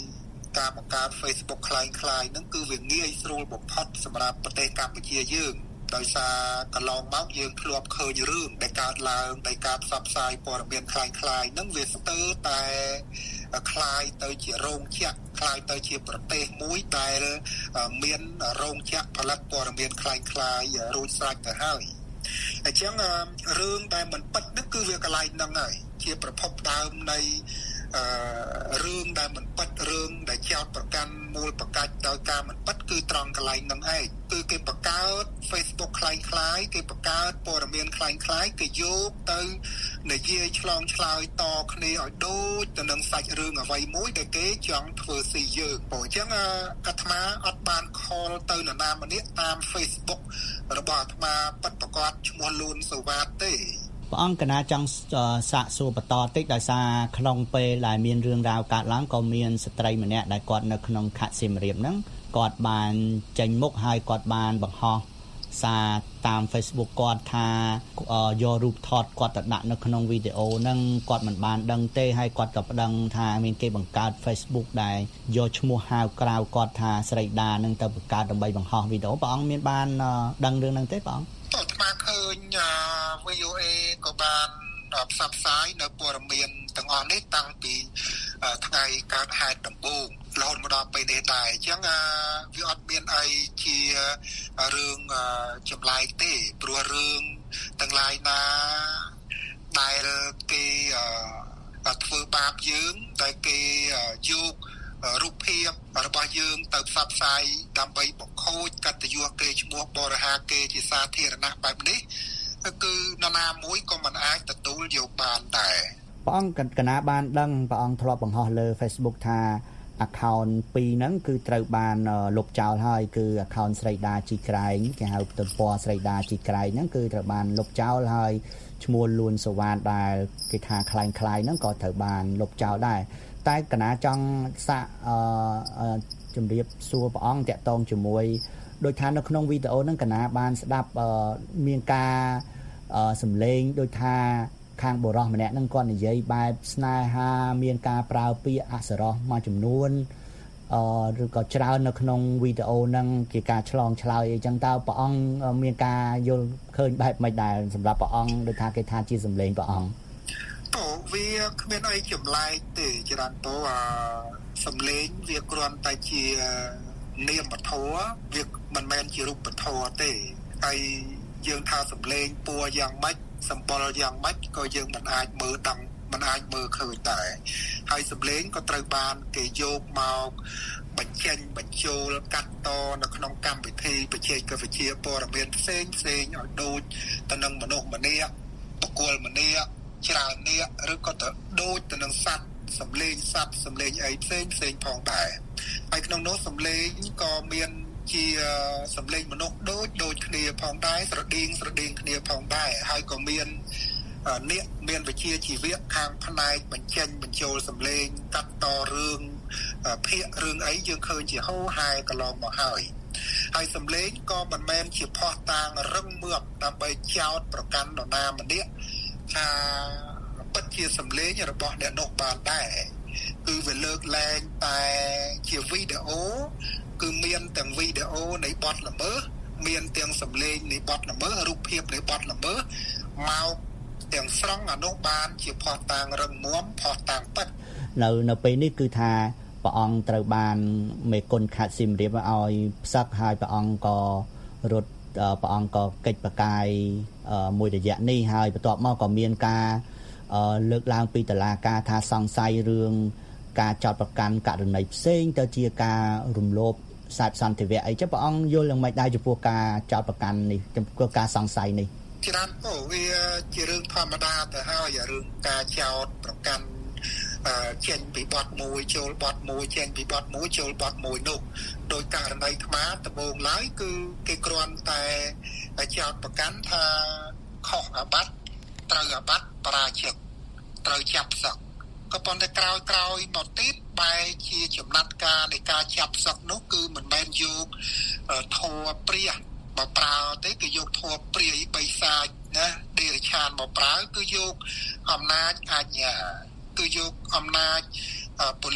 ការបង្កើត Facebook คล้ายៗហ្នឹងគឺវាងាយស្រួលបំផុតសម្រាប់ប្រទេសកម្ពុជាយើងដោយសារកន្លងមកយើងធ្លាប់ឃើញរឿងដែលកើតឡើងដោយការផ្សព្វផ្សាយព័ត៌មានคล้ายៗហ្នឹងវាស្ទើរតែคล้ายទៅជារោងចក្រคล้ายទៅជាប្រទេសមួយដែលមានរោងចក្រផលិតព័ត៌មានคล้ายៗរួចស្រេចទៅហើយអញ្ចឹងរឿងដែលមិនពិតនេះគឺវាកន្លែងហ្នឹងហើយជាប្រភពដើមនៃអឺរឿងដែលមិនពិតរឿងដែលចោទប្រកាន់មូលប្រកាច់ដោយការមិនពិតគឺត្រង់កន្លែងហ្នឹងឯងគឺគេបង្កើត Facebook คล้ายៗគេបង្កើតព័ត៌មានคล้ายៗគេយកទៅនិយាយឆ្លងឆ្លើយតគ្នាឲ្យដូចទៅនឹងសាច់រឿងអ្វីមួយដែលគេចង់ធ្វើស៊ីយើងព្រោះអញ្ចឹងអាត្មាអត់បានខលទៅនរណាម្នាក់តាម Facebook របស់អាត្មាពិតប្រាកដឈ្មោះលួនសុវត្ថិទេ
ព្រះអង្គកណាចង់សាកសួរបន្តតិចដោយសារក្នុងពេលដែលមានរឿងរ៉ាវកើតឡើងក៏មានស្ត្រីម្នាក់ដែលគាត់នៅក្នុងខេត្តសៀមរាបហ្នឹងគាត់បានចេញមុខហើយគាត់បានបង្ហោះសារតាម Facebook គាត់ថាយករូបថតគាត់ទៅដាក់នៅក្នុងវីដេអូហ្នឹងគាត់មិនបានដឹងទេហើយគាត់ក៏ប្តឹងថាមានគេបង្កើត Facebook ដែលយកឈ្មោះហៅក្រៅគាត់ថាស្រីដានឹងទៅបង្កើតដើម្បីបង្ហោះវីដេអូព្រះអង្គមានបានដឹងរឿងហ្នឹងទេព្រះអង្គ
តើស្មាឃើញ វី អូ เอ ក៏បានផ្សព្វផ្សាយនៅព័ត៌មានទាំងអស់នេះតាំងពីថ្ងៃកើតហេតុដំបូងរហូតមកដល់ពេលនេះដែរអញ្ចឹងវាអត់មានអីជារឿងចម្លែកទេព្រោះរឿងទាំងឡាយណាដែលគេធ្វើបាបយើងដែលគេយករូបភាពរបស់យើងទៅផ្សព្វផ្សាយដើម្បីបង្ខូចកិត្តិយសគេឈ្មោះបរិហាគេជាសាធារណៈបែបនេះគឺនរណាមួយក៏មិនអាចទទួលយកបានដែរ
ព្រះអង្គកណាបានដឹងព្រះអង្គធ្លាប់បង្ហោះលើ Facebook ថា account ពីរហ្នឹងគឺត្រូវបានលុបចោលហើយគឺ account ស្រីដាជីក្រែងគេហៅទំព័រស្រីដាជីក្រែងហ្នឹងគឺត្រូវបានលុបចោលហើយឈ្មោះលួនសុវត្ថិដែលគេថាคล้ายៗហ្នឹងក៏ត្រូវបានលុបចោលដែរតែកណាចង់សាកអឺជំរាបសួរព្រះអង្គតាក់ទងជាមួយដោយថានៅក្នុងវីដេអូហ្នឹងកណាបានស្ដាប់មានការសំឡេងដោយថាខាងបុរសម្នាក់ហ្នឹងគាត់និយាយបែបស្នេហាមានការប្រើពាក្យអសរោះមួយចំនួនអឺឬក៏ច្រើននៅក្នុងវីដេអូហ្នឹងជាការឆ្លងឆ្លើយអីចឹងតើព្រះអង្គមានការយល់ឃើញបែបមិនដែរសម្រាប់ព្រះអង្គដោយថាគេថាជាសំឡេងព្រះអង្គ
អូវាគ្មានអីចម្លែកទេច្រើនតោអាសំឡេងវាគ្រាន់តែជានាមធម៌វាមិនមែនជារូបធម៌ទេហើយយើងថាសំឡេងពួរយ៉ាងម៉េចសម្បល់យ៉ាងម៉េចក៏យើងមិនអាចមើលដឹងមិនអាចមើលឃើញដែរហើយសំឡេងក៏ត្រូវបានគេយកមកបញ្ចេញបញ្ចូលកាត់តនៅក្នុងកម្មវិធីបច្ចេកវិទ្យាព័ត៌មានផ្សេងផ្សេងឲ្យដូចទៅនឹងមនុស្សម្នាក់បុគ្គលម្នាក់ច្រើនអ្នកឬក៏ទៅដូចទៅនឹងសត្វសំឡេងសត្វសំឡេងអីផ្សេងផ្សេងផងដែរហើយក្នុងនោះសំឡេងក៏មានជាសំឡេងមនុស្សដូចដូចគ្នាផងដែរស្រដៀងស្រដៀងគ្នាផងដែរហើយក៏មានអ្នកមានវិជ្ជាជីវៈខាងផ្នែកបញ្ចេញបញ្ចូលសំឡេងកាត់តរឿងភាគរឿងអីយើងឃើញជាហូរហែកន្លងមកហើយហើយសំឡេងក៏មិនមែនជាផោះតាងរឹងមាំដើម្បីចោទប្រកាន់នរណាម្នាក់ថាពិតជាសំឡេងរបស់អ្នកនោះបានដែរគឺវាលើកលែងតែជាវីដេអូគឺមានទាំងវីដេអូនៃបទល្មើសមានទាំងសំឡេងនៃបទល្មើសរូបភាពនៃបទល្មើសមកទាំងស្រង់អានោះបានជាផោះតាងរឹងមាំផោះតាងពិត
នៅនៅពេលនេះគឺថាព្រះអង្គត្រូវបានមេគុណខេត្តសៀមរាបឲ្យផ្សឹកហើយព្រះអង្គក៏រត់ព្រះអង្គក៏កិច្ចប្រកាយមួយរយៈនេះហើយបន្ទាប់មកក៏មានការលើកឡើងពីតុលាការថាសង្ស័យរឿងការចោទប្រកាន់ករណីផ្សេងទៅជាការរំលោភសាយសន្តិវៈអីចឹងព្រះអង្គយល់យ៉ាងម៉េចដែរចំពោះការចោទប្រកាន់នេះចំពោះការសង្ស័យនេះ
ច្រើនអូវាជារឿងធម្មតាទៅហើយរឿងការចោទប្រកាន់ចេញពីបទមួយចូលបទមួយចេញពីបទមួយចូលបទមួយនោះដោយករណីអាត្មាដំបូងឡើយគឺគេគ្រាន់តែចោទប្រកាន់ថាខុសអាបត្តិត្រូវអាបត្តិបរាជិកត្រូវចាប់ផ្សឹកក៏ប៉ុន្តែក្រោយក្រោយមកទៀតបែរជាចំណាត់ការនៃការចាប់ផ្សឹកនោះគឺមិនមែនយកធម៌ព្រះមកប្រើទេគឺយកធម៌ព្រាយបិសាចណាដេរឆានមកប្រើគឺយកអំណាចអាជ្ញាគឺយកអំណាចប៉ូលីសស្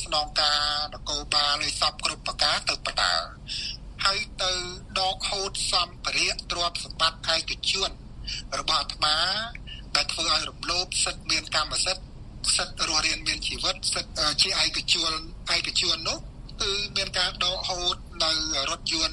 ស្នងការនគរបាលឲ្យសពគ្រប់ប្រការទៅបដាហើយទៅដកហូតសម្ភារៈទ្រព្យសម្បត្តិឯកជនរបស់អាត្មាដែលធ្វើឲ្យរំលោភសិទ្ធិមានកម្មសិទ្ធិសិទ្ធិរស់រានមានជីវិតសិទ្ធិជាឯកជនឯកជននោះគឺមានការដកហូតនៅរថយន្ត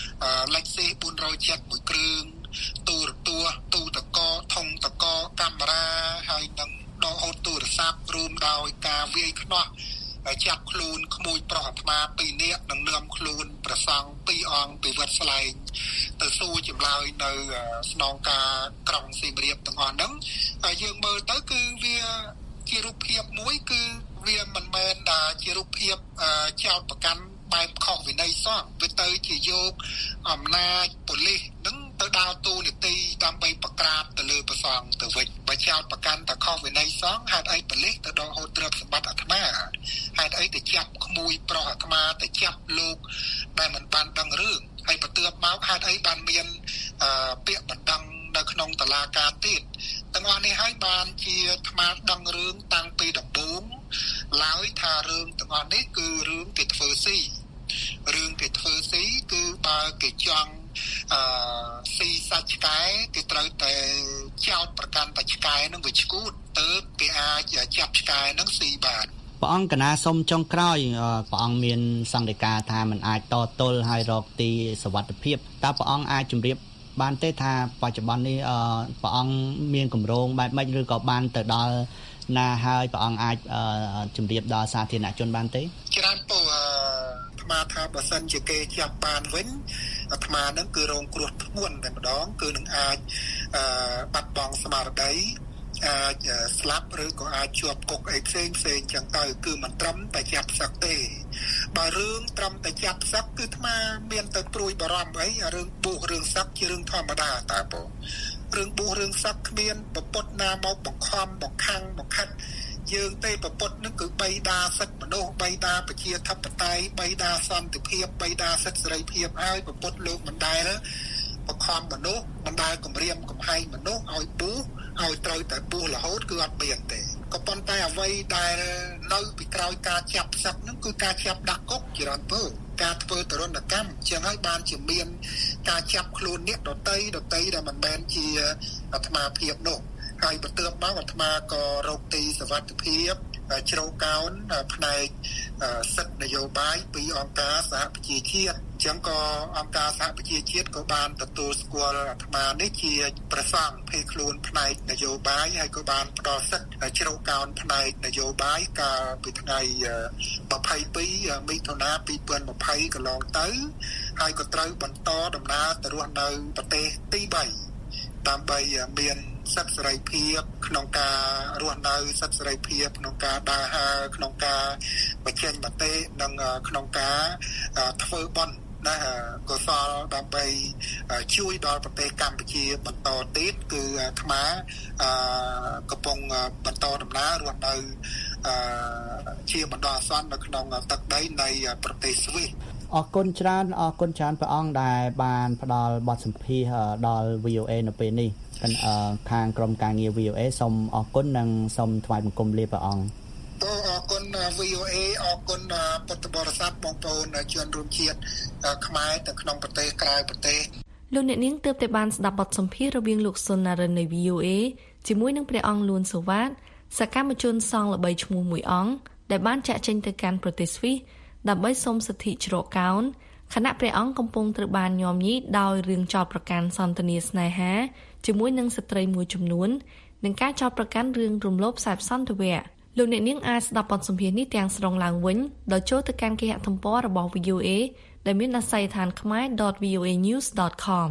Lexus bốn trăm jetមួយគ្រឿងទូរទស្សន៍ទូតកធុងតកកាមេរ៉ាហើយនឹងដកហូតទូរស័ព្ទរួមដោយការវាយខ្នោះចាប់ខ្លួនក្មួយប្រុសអាត្មាពីរនាក់និងនាំខ្លួនប្រសង់ពីរអង្គពីវត្តស្លែងទៅសួរចម្លើយនៅស្នងការក្រុងសៀមរាបទាំងអស់ហ្នឹងហើយយើងមើលទៅគឺវាជារូបភាពមួយគឺវាមិនមែនជារូបភាពចោទប្រកាន់បែបខុសវិន័យសោះវាទៅជាយកអំណាចប៉ូលីសនឹងទៅដើរតួនាទីដើម្បីបង្ក្រាបទៅលើប្រសងទៅវិញបើចោទប្រកាន់តែខុសវិន័យសោះហេតុអីប៉ូលីសទៅដកហូតទ្រព្យសម្បត្តិអាត្មាហេតុអីទៅចាប់ក្មួយប្រុសអាត្មាទៅចាប់លោកដែលមិនបានដឹងរឿងហើយបន្ទាប់មកហេតុអីបានមានពាក្យបណ្ដឹងនៅក្នុងតុលាការទៀតទាំងអស់នេះហើយបានជាអាត្មាដឹងរឿងតាំងពីដំបូងឡើយថារឿងទាំងអស់នេះគឺរឿងគេធ្វើស៊ីរឿងគេធ្វើស៊ីគឺបើគេចង់អឺស៊ីសាច់ឆ្កែគេត្រូវតែចោតប្រកាន់តែឆ្កែនឹងវាឈួតទៅគេអាចចាប់ឆ្កែនឹងស៊ីបាន
ព្រះអង្គកណាសុំចុងក្រោយព្រះអង្គមានសង្កេតការថាมันអាចតទល់ហើយរកទីសុវត្ថិភាពតើព្រះអង្គអាចជម្រាបបានទេថាបច្ចុប្បន្ននេះព្រះអង្គមានគម្រោងបែបម៉េចឬក៏បានទៅដល់ណាហើយព្រះអង្គអាចជម្រាបដល់សាធារណជនបានទេ
ច្រើនពូអាត្មាថាបើសិនជាគេចាប់បានវិញអាត្មានឹងគឺរងគ្រោះធ្ងន់តែម្ដងគឺនឹងអាចបាត់បង់ស្មារតីអាចស្លាប់ឬក៏អាចជាប់គុកអីផ្សេងផ្សេងចឹងទៅគឺមិនត្រឹមតែចាប់សឹកទេបើរឿងត្រឹមតែចាប់សឹកគឺអាត្មាមានទៅព្រួយបារម្ភអីរឿងបួសរឿងសឹកជារឿងធម្មតាតើបងរឿងបួសរឿងសឹកគ្មានប្រពុតណាមកបង្ខំបង្ខាំងបង្ខិតយើងទេប្រពុតនឹងគឺបៃតាសិទ្ធិមនុស្សបៃតាប្រជាធិបតេយ្យបៃតាសន្តិភាពបៃតាសិទ្ធិសេរីភាពហើយប្រពុតលោកមិនដែលបង្ខំមនុស្សមិនដែលគំរាមកំហែងមនុស្សឲ្យបួសឲ្យត្រូវតែបួសរហូតគឺអត់មានទេក៏ប៉ុន្តែអ្វីដែលនៅពីក្រោយការចាប់សឹកហ្នឹងគឺការចាប់ដាក់គុកច្រើនពើការធ្វើទរណកម្មចឹងហើយបានជាមានការចាប់ខ្លួនអ្នកដតីដតីដែលមិនមែនជាអាត្មាភាពនោះហើយបន្ទាប់មកអាត្មាក៏រកទីសុវត្ថិភាពជ្រៅកោនផ្នែកសិទ្ធិនយោបាយពីអង្គការសហប្រជាជាតិអញ្ចឹងក៏អង្គការសហប្រជាជាតិក៏បានទទួលស្គាល់អាត្មានេះជាប្រសង់ភេខ្លួនផ្នែកនយោបាយហើយក៏បានផ្ដល់សិទ្ធិជ្រៅកោនផ្នែកនយោបាយកាលពីថ្ងៃยี่สิบสองមិថុនាពីរពាន់ยี่สิบកន្លងទៅហើយក៏ត្រូវបន្តដំណើរទៅរស់នៅប្រទេសទីបីដើម្បីមានសិទ្ធិសេរីភាពក្នុងការរស់នៅសិទ្ធិសេរីភាពក្នុងការដើរហើរក្នុងការបញ្ចេញមតិនិងក្នុងការធ្វើបុណ្យណាកុសលដើម្បីជួយដល់ប្រទេសកម្ពុជាបន្តទៀតគឺអាត្មាកំពុងបន្តដំណើររស់នៅជាបណ្ដោះអាសន្ននៅក្នុងទឹកដីនៃប្រទេសស្វីស
អរគុណច្រើនអរគុណច្រើនព្រះអង្គដែលបានផ្ដល់បទសម្ភាសន៍ដល់ វី អូ เอ នៅពេលនេះខាងក្រុមការងារ វី អូ เอ សូមអរគុណនិងសូមថ្វាយបង្គំលាព្រះអង្គ
អរគុណ វី អូ เอ អរគុណពុទ្ធបរិស័ទបងប្អូនជនរួមជាតិខ្មែរទាំងក្នុងប្រទេសក្រៅប្រទេស
លោកអ្នកនាងទើបតែបានស្ដាប់បទសម្ភាសន៍រវាងលោកសុនណារិននៃ វី អូ เอ ជាមួយនឹងព្រះអង្គលួនសូវ៉ាតសកម្មជនសង្ឃល្បីឈ្មោះមួយអង្គដែលបានចាក់ចេញទៅកាន់ប្រទេសស្វីសដើម្បីសុំសិទ្ធិជ្រកកោនខណៈព្រះអង្គកំពុងត្រូវបានញោមញីដោយរឿងចោទប្រកាន់សន្ទនាស្នេហាជាមួយនឹងស្ត្រីមួយចំនួននិងការចោទប្រកាន់រឿងរំលោភខ្សែសន្តិវៈលោកអ្នកនាងអាចស្ដាប់បទសម្ភាសន៍នេះទាំងស្រុងឡើងវិញដោយចូលទៅកាន់គេហទំព័ររបស់ វី អូ เอ ដែលមានអាស័យដ្ឋាន khmer dot v o a news dot com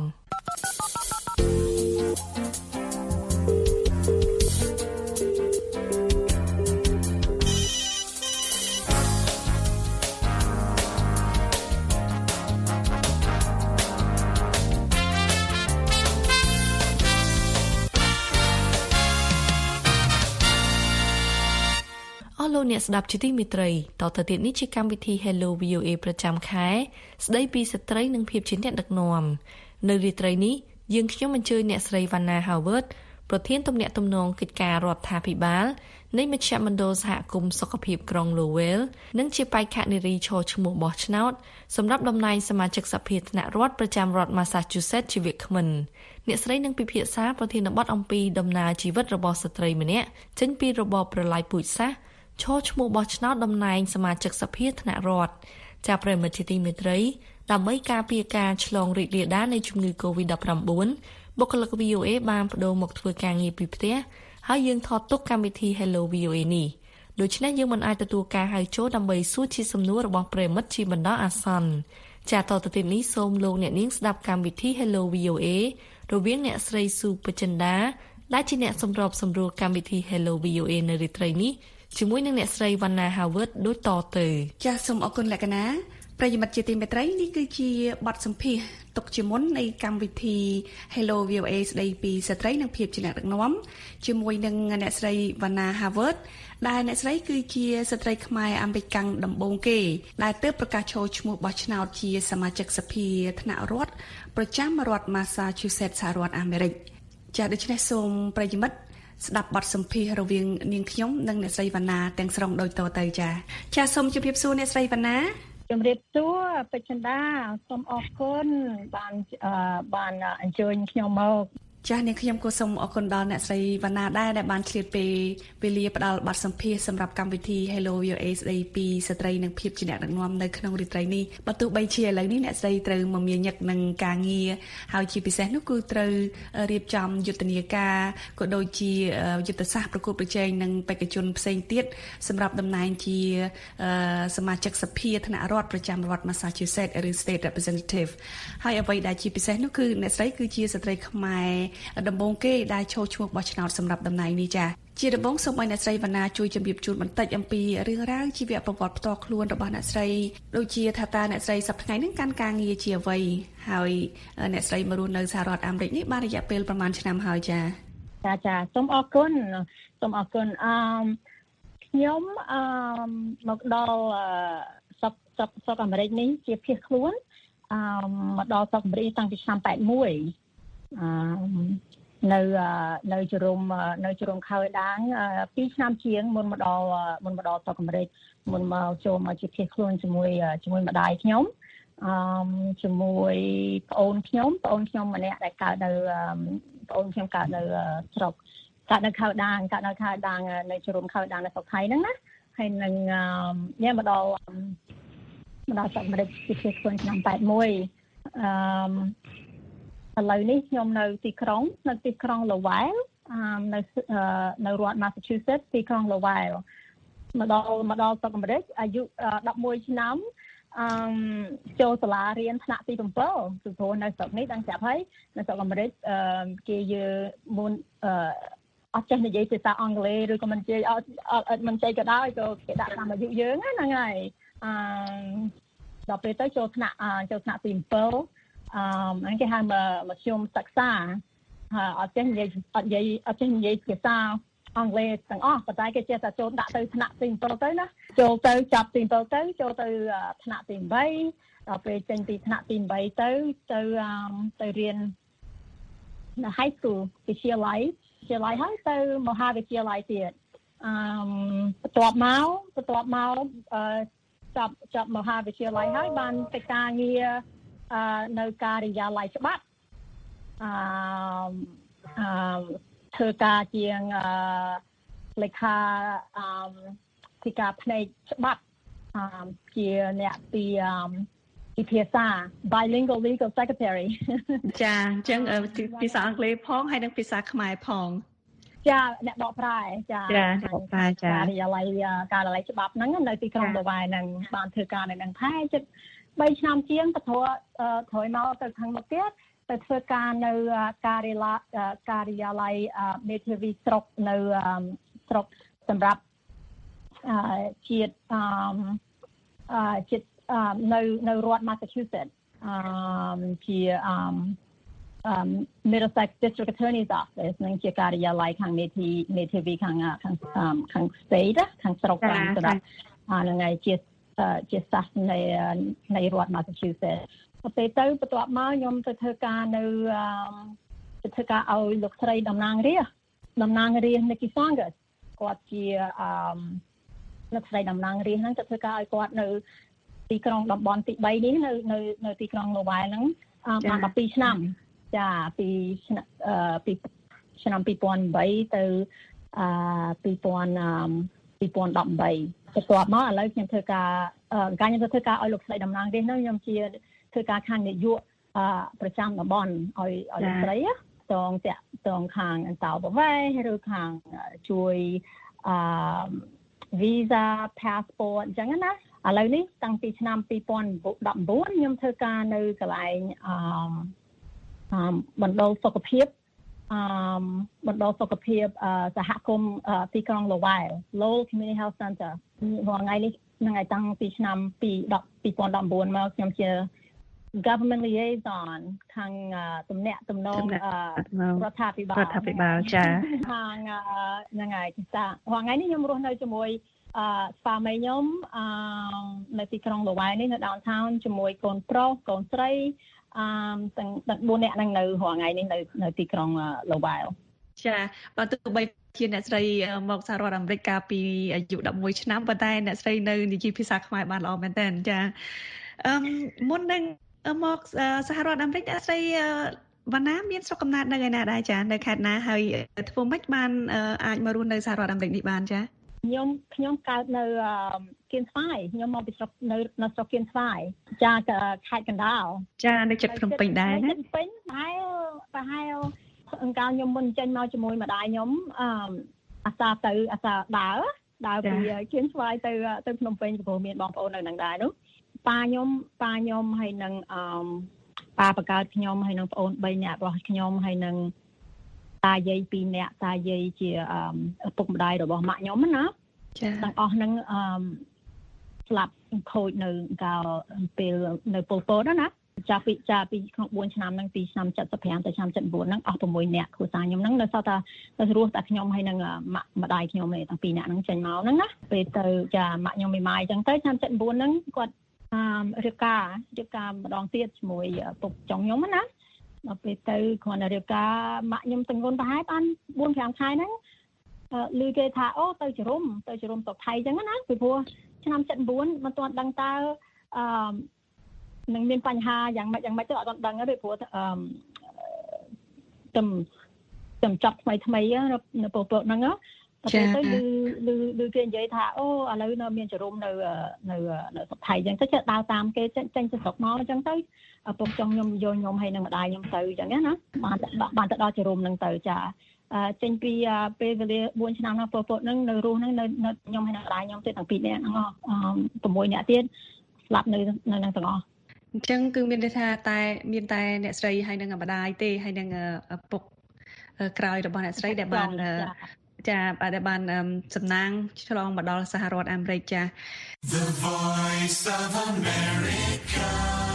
លោកអ្នកស្ដាប់ជាទីមេត្រីតទៅទៀតនេះជាកម្មវិធី Hello វី អូ เอ ប្រចាំខែស្ដីពីស្ត្រីនិងភាពជាអ្នកដឹកនាំនៅរាត្រីនេះយើងខ្ញុំអញ្ជើញអ្នកស្រី Vanna Howard ប្រធានទំនាក់ទំនងកិច្ចការរដ្ឋាភិបាលនៃមជ្ឈមណ្ឌលសហគមន៍សុខភាពក្រុង Lowell និងជាបេក្ខនារីឈរឈ្មោះបោះឆ្នោតសម្រាប់តំណែងសមាជិកសភាថ្នាក់រដ្ឋប្រចាំរដ្ឋ Massachusetts ជាវាគ្មិនអ្នកស្រីនឹងពិភាក្សាប្រធានបទអំពីដំណើរជីវិតរបស់ស្ត្រីម្នាក់ចេញពីរបបប្រល័យពូជសាសន៍ឈរឈ្មោះបោះឆ្នោតតំណែងសមាជិកសភាថ្នាក់រដ្ឋចាប្រិមត្តជាទីមេត្រីដើម្បីការពារការឆ្លងរីករាលដាលនៃជំងឺ កូវីដ ដប់ប្រាំបួន បុគ្គលិក វី អូ เอ បានបដូរមកធ្វើការងារពីផ្ទះហើយយើងថតទុកកម្មវិធី Hello វី អូ เอ នេះដូច្នេះយើងមិនអាចទទួលការហៅចូលដើម្បីសួរជាសំណួររបស់ប្រិមិត្តជាបណ្ដោះអាសន្នចាតទៅទៀតនេះសូមលោកអ្នកនាងស្ដាប់កម្មវិធី Hello វី អូ เอ រវាងអ្នកស្រីស៊ូបចិន្តាដែលជាអ្នកសម្របសម្រួលកម្មវិធី Hello វី អូ เอ នៅរាត្រីនេះជាមួយនឹងអ្នកស្រីវណ្ណា Howard ដូចតទៅ
ចាសសូមអរគុណលក្ខណៈប្រិយមិត្តជាទីមេត្រីនេះគឺជាបទសម្ភាសន៍ទុកជាមុននៃកម្មវិធី Hello វី អូ เอ ស្ដីពីស្ត្រីនិងភាពជាអ្នកដឹកនាំជាមួយនឹងអ្នកស្រីវណ្ណា Howard ដែលអ្នកស្រីគឺជាស្ត្រីខ្មែរអាមេរិកកាំងដំបូងគេដែលទើបប្រកាសចូលឈ្មោះបោះឆ្នោតជាសមាជិកសភាថ្នាក់រដ្ឋប្រចាំរដ្ឋ Massachusetts សហរដ្ឋអាមេរិកចាសដូច្នេះសូមប្រិយមិត្តស្ដាប់បទសម្ភាសន៍រវាងនាងខ្ញុំនិងអ្នកស្រីវណ្ណាទាំងស្រុងដូចតទៅចាចាសសូមជម្រាបសួរអ្នកស្រីវណ្ណា
ជំរាបសួរពេជ្រចិន្តាសូមអរគុណបានបានអញ្ជើញខ្ញុំមក
ចាស់នាងខ្ញុំក៏សូមអរគុណដល់អ្នកស្រីវណ្ណាដែរដែលបានឆ្លៀតពេលវេលាផ្ដល់បទសម្ភាសន៍សម្រាប់កម្មវិធី Hello វី អូ เอ ស្ដីពីស្ត្រីនិងភាពជាអ្នកដឹកនាំនៅក្នុងរាត្រីនេះបើទោះបីជាឥឡូវនេះអ្នកស្រីត្រូវមមាញឹកនឹងការងារហើយជាពិសេសនោះគឺត្រូវរៀបចំយុទ្ធនាការក៏ដូចជាយុទ្ធសាស្ត្រប្រកួតប្រជែងនឹងបេក្ខជនផ្សេងទៀតសម្រាប់តំណែងជាសមាជិកសភាថ្នាក់រដ្ឋប្រចាំរដ្ឋ Massachusetts ឬ State Representative ហើយអ្វីដែលជាពិសេសនោះគឺអ្នកស្រីគឺជាស្ត្រីខ្មែរដំបូងគេដែលចូលឈ្មោះបោះឆ្នោតសម្រាប់តំណែងនេះចា៎ជាដំបូងសូមឲ្យអ្នកស្រីវណ្ណាជួយជម្រាបជូនបន្តិចអំពីរឿងរ៉ាវជីវប្រវត្តិផ្ទាល់ខ្លួនរបស់អ្នកស្រីដូចជាថាតើអ្នកស្រីសប្តាហ៍ថ្ងៃនេះកាន់ការងារជាអ្វីហើយអ្នកស្រីមករស់នៅសហរដ្ឋអាមេរិកនេះបានរយៈពេលប្រហែលឆ្នាំហើយចា៎
ចាចាសូមអរគុណសូមអរគុណអឺខ្ញុំអឺមកដល់ស្រុកស្រុកស្រុកអាមេរិកនេះជាភៀសខ្លួនអឺមកដល់ស្រុកអាមេរិកតាំងពីឆ្នាំប៉ែតមួយអឺនៅនៅជ្រុំនៅជ្រុំខើដាងពីរឆ្នាំជាងមុនមកដល់មុនមកដល់ស្រុកអាមេរិកមុនមកចូលមកជាភៀសខ្លួនជាមួយជាមួយម្ដាយខ្ញុំអឺជាមួយប្អូនខ្ញុំប្អូនខ្ញុំម្នាក់ដែលកើតនៅប្អូនខ្ញុំកើតនៅស្រុកកើតនៅខើដាងកើតនៅខើដាងនៅជ្រុំខើដាងនៅស្រុកថៃហ្នឹងណាហើយនឹងញ៉ាំមកដល់មកដល់ស្រុកអាមេរិកជាភៀសខ្លួនឆ្នាំប៉ែតមួយអឺឥឡូវនេះខ្ញុំនៅទីក្រុងនៅទីក្រុង Lowell នៅនៅរដ្ឋ Massachusetts ទីក្រុង Lowell មកដល់មកដល់ស្រុកអាមេរិកអាយុដប់មួយឆ្នាំអឺចូលសាលារៀនថ្នាក់ទី7ព្រោះនៅស្រុកនេះដឹងចាប់ហើយនៅស្រុកអាមេរិកអឺគេយើងមុនអឺអត់ចេះនិយាយភាសាអង់គ្លេសឬក៏មិនចេះអត់អត់មិនចេះក៏ដោយក៏គេដាក់តាមអាយុយើងហ្នឹងហើយអឺដល់ពេលទៅចូលថ្នាក់ចូលថ្នាក់ទី7អឺអញ្ចឹងគេហៅមកខ្ញុំសិក្សាហើយអត់ចេះនិយាយអត់និយាយអត់ចេះនិយាយភាសាអង់គ្លេសទាំងអស់ប៉ុន្តែគេចេះតែចូលដាក់ទៅថ្នាក់ទី7ទៅណាចូលទៅចាប់ទី7ទៅចូលទៅថ្នាក់ទី8ដល់ពេលចេញពីថ្នាក់ទី8ទៅទៅទៅរៀននៅ high school វិទ្យាល័យវិទ្យាល័យហើយទៅមហាវិទ្យាល័យទៀតអឺបន្ទាប់មកបន្ទាប់មកអឺចាប់ចាប់មហាវិទ្យាល័យហើយបានទៅការងារអឺនៅការិយាល័យច្បាប់អឺអឺធ្វើការជាងអឺលេខាអឺទីការផ្នែកច្បាប់អឺជាអ្នកពីអឺពីភាសា bilingual legal secretary
ចាអញ្ចឹងភាសាអង់គ្លេសផងហើយនិងភាសាខ្មែរផង
ចាអ្នកបកប្រែចា
ចាបកប្រែចា
ការិយាល័យការិយាល័យច្បាប់ហ្នឹងនៅទីក្រុង Lowell ហ្នឹងបានធ្វើការនៅនឹងផែជិតបីឆ្នាំជាងទៅធ្វើក្រោយមកទៅខាងមុខទៀតទៅធ្វើការនៅការិយាល័យការិយាល័យមេធាវីស្រុកនៅស្រុកសម្រាប់ជាតិជាតិនៅនៅរដ្ឋ Massachusetts ជាMiddlesex District Attorney's Office នឹងជាការិយាល័យខាងមេធាមេធាវីខាងខាងខាង state ខាងស្រុកបានសម្រាប់ហ្នឹងហើយជាជាសាសនៃនៃរដ្ឋ Massachusetts ទៅទៅបន្ទាប់មកខ្ញុំទៅធ្វើការនៅទៅធ្វើការឲ្យលោកស្រីតំណាងរាស្ត្រតំណាងរាស្ត្រ Nikki Saunders គាត់ជាអឺអ្នកស្រីតំណាងរាស្ត្រហ្នឹងទៅធ្វើការឲ្យគាត់នៅទីក្រុងតំបន់ទី3នេះនៅនៅនៅទីក្រុង Lowell ហ្នឹងបាន12ឆ្នាំចាពីអឺពីឆ្នាំពីរពាន់ប្រាំបីទៅអឺពីរពាន់ពីរពាន់ដប់ប្រាំបីបន្ទាប់មកឥឡូវខ្ញុំធ្វើការការខ្ញុំទៅធ្វើការឲ្យលោកស្រីតំណាងរាស្ត្រហ្នឹងខ្ញុំជាធ្វើការខាងនាយកប្រចាំតំបន់ឲ្យឲ្យលោកស្រីតងតាក់តងខាងអន្តោប្រវេសន៍ឬខាងជួយអឺ visa passport អញ្ចឹងណាឥឡូវនេះតាំងពីឆ្នាំពីរពាន់ដប់ប្រាំបួនខ្ញុំធ្វើការនៅកន្លែងអឺបណ្ដុលសុខភាពអឺបណ្ដុលសុខភាពសហគមន៍ទីក្រុង Lowell Lowell Community Health Center ថ្ងៃនេះនឹងឲ្យតាំងពីឆ្នាំពីរពាន់ដប់ប្រាំបួនមកខ្ញុំជា government liaison ខាងទំនាក់ទំនងរដ្ឋាភិបាល
រដ្ឋាភិបាលចា
ខាងហ្នឹងហើយចាថ្ងៃនេះខ្ញុំរស់នៅជាមួយអឺស្វាមីខ្ញុំអឺនៅទីក្រុង Lowell នេះនៅ downtown ជាមួយកូនប្រុសកូនស្រីអឺទាំងទាំងបួននាក់ហ្នឹងនៅរាល់ថ្ងៃនេះនៅនៅទីក្រុង Lowell
ចាបើទោះបីជាអ្នកស្រីមកសហរដ្ឋអាមេរិកកាលពីអាយុដប់មួយឆ្នាំប៉ុន្តែអ្នកស្រីនៅនិយាយភាសាខ្មែរបានល្អមែនទែនចាអឺមុននឹងមកសហរដ្ឋអាមេរិកអ្នកស្រីវណ្ណាមានស្រុកកំណើតនៅឯណាដែរចានៅខេត្តណាហើយធ្វើម៉េចបានអាចមករស់នៅសហរដ្ឋអាមេរិកនេះបានចា
ខ្ញុំខ្ញុំកើតនៅគៀនស្វាយខ្ញុំមកពីស្រុកនៅនៅស្រុកគៀនស្វាយចាខេត្តកណ្ដាល
ចានៅជិតភ្នំពេញដែរណា
ភ្នំពេញប្រហែលប្រហែលអង្កលខ្ញុំមុនចេញមកជាមួយម្ដាយខ្ញុំអឺអាសាទៅអាសាដើរដើរពីគៀនស្វាយទៅទៅភ្នំពេញព្រោះមានបងប្អូននៅនឹងដែរនោះប៉ាខ្ញុំប៉ាខ្ញុំហើយនឹងអឺប៉ាបង្កើតខ្ញុំហើយនឹងប្អូនបីនាក់របស់ខ្ញុំហើយនឹងតាយាយពីរនាក់តាយាយជាឪពុកម្ដាយរបស់ម៉ាក់ខ្ញុំណា
ចា
ទាំងអស់ហ្នឹងអឺស្លាប់ខូចនៅកាលពេលនៅប៉ុលពតណាចាពីចាពីក្នុងបួនឆ្នាំហ្នឹងពីឆ្នាំседbảy៥ទៅឆ្នាំсед៩ហ្នឹងអស់៦នាក់គ្រួសារខ្ញុំហ្នឹងនៅសតតែនៅរស់តែខ្ញុំហើយនឹងម៉ាក់ម្ដាយខ្ញុំឯងទាំងពីរនាក់ហ្នឹងចេញមកហ្នឹងណាពេលទៅចាម៉ាក់ខ្ញុំមីម៉ាយអញ្ចឹងទៅឆ្នាំсед៩ហ្នឹងគាត់អឺរៀបការរៀបការម្ដងទៀតជាមួយពុកចុងខ្ញុំណាដល់ពេលទៅគ្រាន់តែរៀបការម៉ាក់ខ្ញុំទាំងគុណប្រហែលបានបួនប្រាំខែហ្នឹងឮគេថាអូទៅជរុំទៅជរុំស្រុកថៃអញ្ចឹងណាពីព្រោះឆ្នាំсед៩មិនទាន់ដឹងតើអឺនឹងមានបញ្ហាយ៉ាងម៉េចយ៉ាងម៉េចទៅអត់ទាន់ដឹងទេពីព្រោះអឺទំទំចាប់ថ្មីថ្មីនៅពលពតហ្នឹងទៅទៅឮឮឮគេនិយាយថាអូឥឡូវនៅមានជរុំនៅនៅនៅស្រុកថៃអញ្ចឹងទៅចេះដើរតាមគេចេញចេញទៅស្រុកមកអញ្ចឹងទៅពុកចុងខ្ញុំយកខ្ញុំហើយនឹងម្ដាយខ្ញុំទៅអញ្ចឹងណាបានបានទៅដល់ជរុំហ្នឹងទៅចាចេញពីពេលវេលាបួនឆ្នាំហ្នឹងពលពតហ្នឹងនៅរស់ហ្នឹងនៅខ្ញុំហើយនឹងម្ដាយខ្ញុំទៀតទាំងពីរនាក់ហ្នឹងអឺ៦នាក់ទៀតស្លាប់នៅនៅហ្នឹងទាំងអស់
អញ្ចឹងគឺមានន័យថាតែមានតែអ្នកស្រីហើយនឹងម្ដាយទេហើយនឹងពុកក្រោយរបស់អ្នកស្រីដែលបានចាបាទដែលបានសំណាងឆ្លងមកដល់សហរដ្ឋអាមេរិកចា
The Voice of America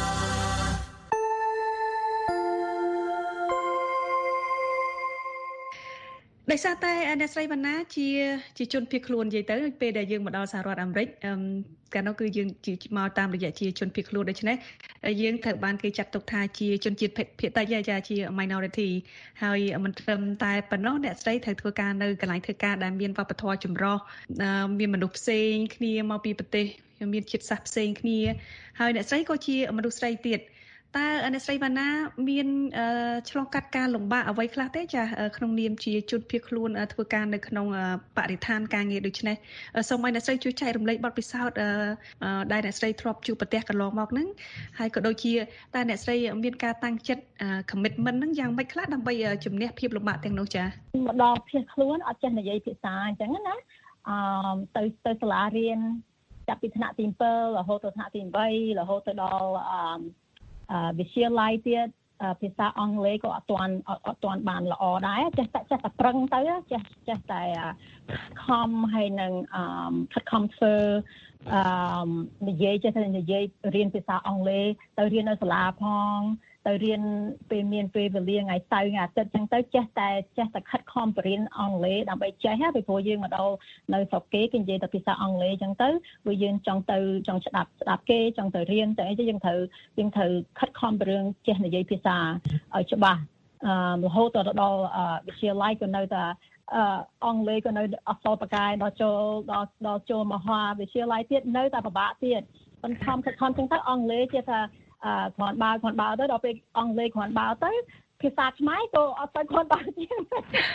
ដោយសារតែអ្នកស្រីវណ្ណាជាជាជនភៀសខ្លួននិយាយទៅពេលដែលយើងមកដល់សហរដ្ឋអាមេរិកអឺកាលនោះគឺយើងមកតាមរយៈជាជនភៀសខ្លួនដូច្នេះយើងត្រូវបានគេចាត់ទុកថាជាជនជាតិភាគតិចជា minority ហើយមិនត្រឹមតែប៉ុណ្ណោះអ្នកស្រីត្រូវធ្វើការនៅកន្លែងធ្វើការដែលមានវប្បធម៌ចម្រុះមានមនុស្សផ្សេងគ្នាមកពីប្រទេសមានជាតិសាសន៍ផ្សេងគ្នាហើយអ្នកស្រីក៏ជាមនុស្សស្រីទៀតតើអ្នកស្រីវណ្ណាមានឆ្លងកាត់ការលំបាកអ្វីខ្លះទេចាក្នុងនាមជាជនភៀសខ្លួនធ្វើការនៅក្នុងបរិស្ថានការងារដូចនេះសូមឲ្យអ្នកស្រីជួយចែករំលែកបទពិសោធន៍ដែលអ្នកស្រីធ្លាប់ជួបប្រទះកន្លងមកហ្នឹងហើយក៏ដូចជាតើអ្នកស្រីមានការតាំងចិត្ត commitment ហ្នឹងយ៉ាងម៉េចខ្លះដើម្បីជំនះភាពលំបាកទាំងនោះចា
មកដល់ភៀសខ្លួនអត់ចេះនិយាយភាសាអញ្ចឹងណាអឺទៅទៅសាលារៀនចាប់ពីថ្នាក់ទីbảyរហូតដល់ថ្នាក់ទី៨រហូតទៅដល់អឺវិទ្យាល័យទៀតភាសាអង់គ្លេសក៏អត់ទាន់អត់ទាន់បានល្អដែរចេះតែចេះតែប្រឹងទៅចេះចេះតែខំហើយនឹងខិតខំធ្វើអឺនិយាយចេះតែនិយាយរៀនភាសាអង់គ្លេសទៅរៀននៅសាលាផងទៅរៀនពេលមានពេលវេលាថ្ងៃសៅរ៍ថ្ងៃអាទិត្យអញ្ចឹងទៅចេះតែចេះតែខិតខំបរៀនអង់គ្លេសដើម្បីចេះពីព្រោះយើងមកដល់នៅស្រុកគេគេនិយាយតែភាសាអង់គ្លេសអញ្ចឹងទៅព្រោះយើងចង់ទៅចង់ស្ដាប់ស្ដាប់គេចង់ទៅរៀនទៅអីទៅយើងត្រូវយើងត្រូវខិតខំបរៀនចេះនិយាយភាសាឲ្យច្បាស់អឺរហូតដល់វិទ្យាល័យក៏នៅតែអឺអង់គ្លេសក៏នៅអសរបកាយដល់ចូលដល់ដល់ចូលមហាវិទ្យាល័យទៀតនៅតែពិបាកទៀតបន្ថែមខិតខំចឹងទៅអង់គ្លេសជាថាអឺគ្រាន់បើគ្រាន់បើទៅដល់ពេលអង់គ្លេសគ្រាន់បើទៅភាសាខ្មែរក៏អត់ទៅគ្រាន់បើជាង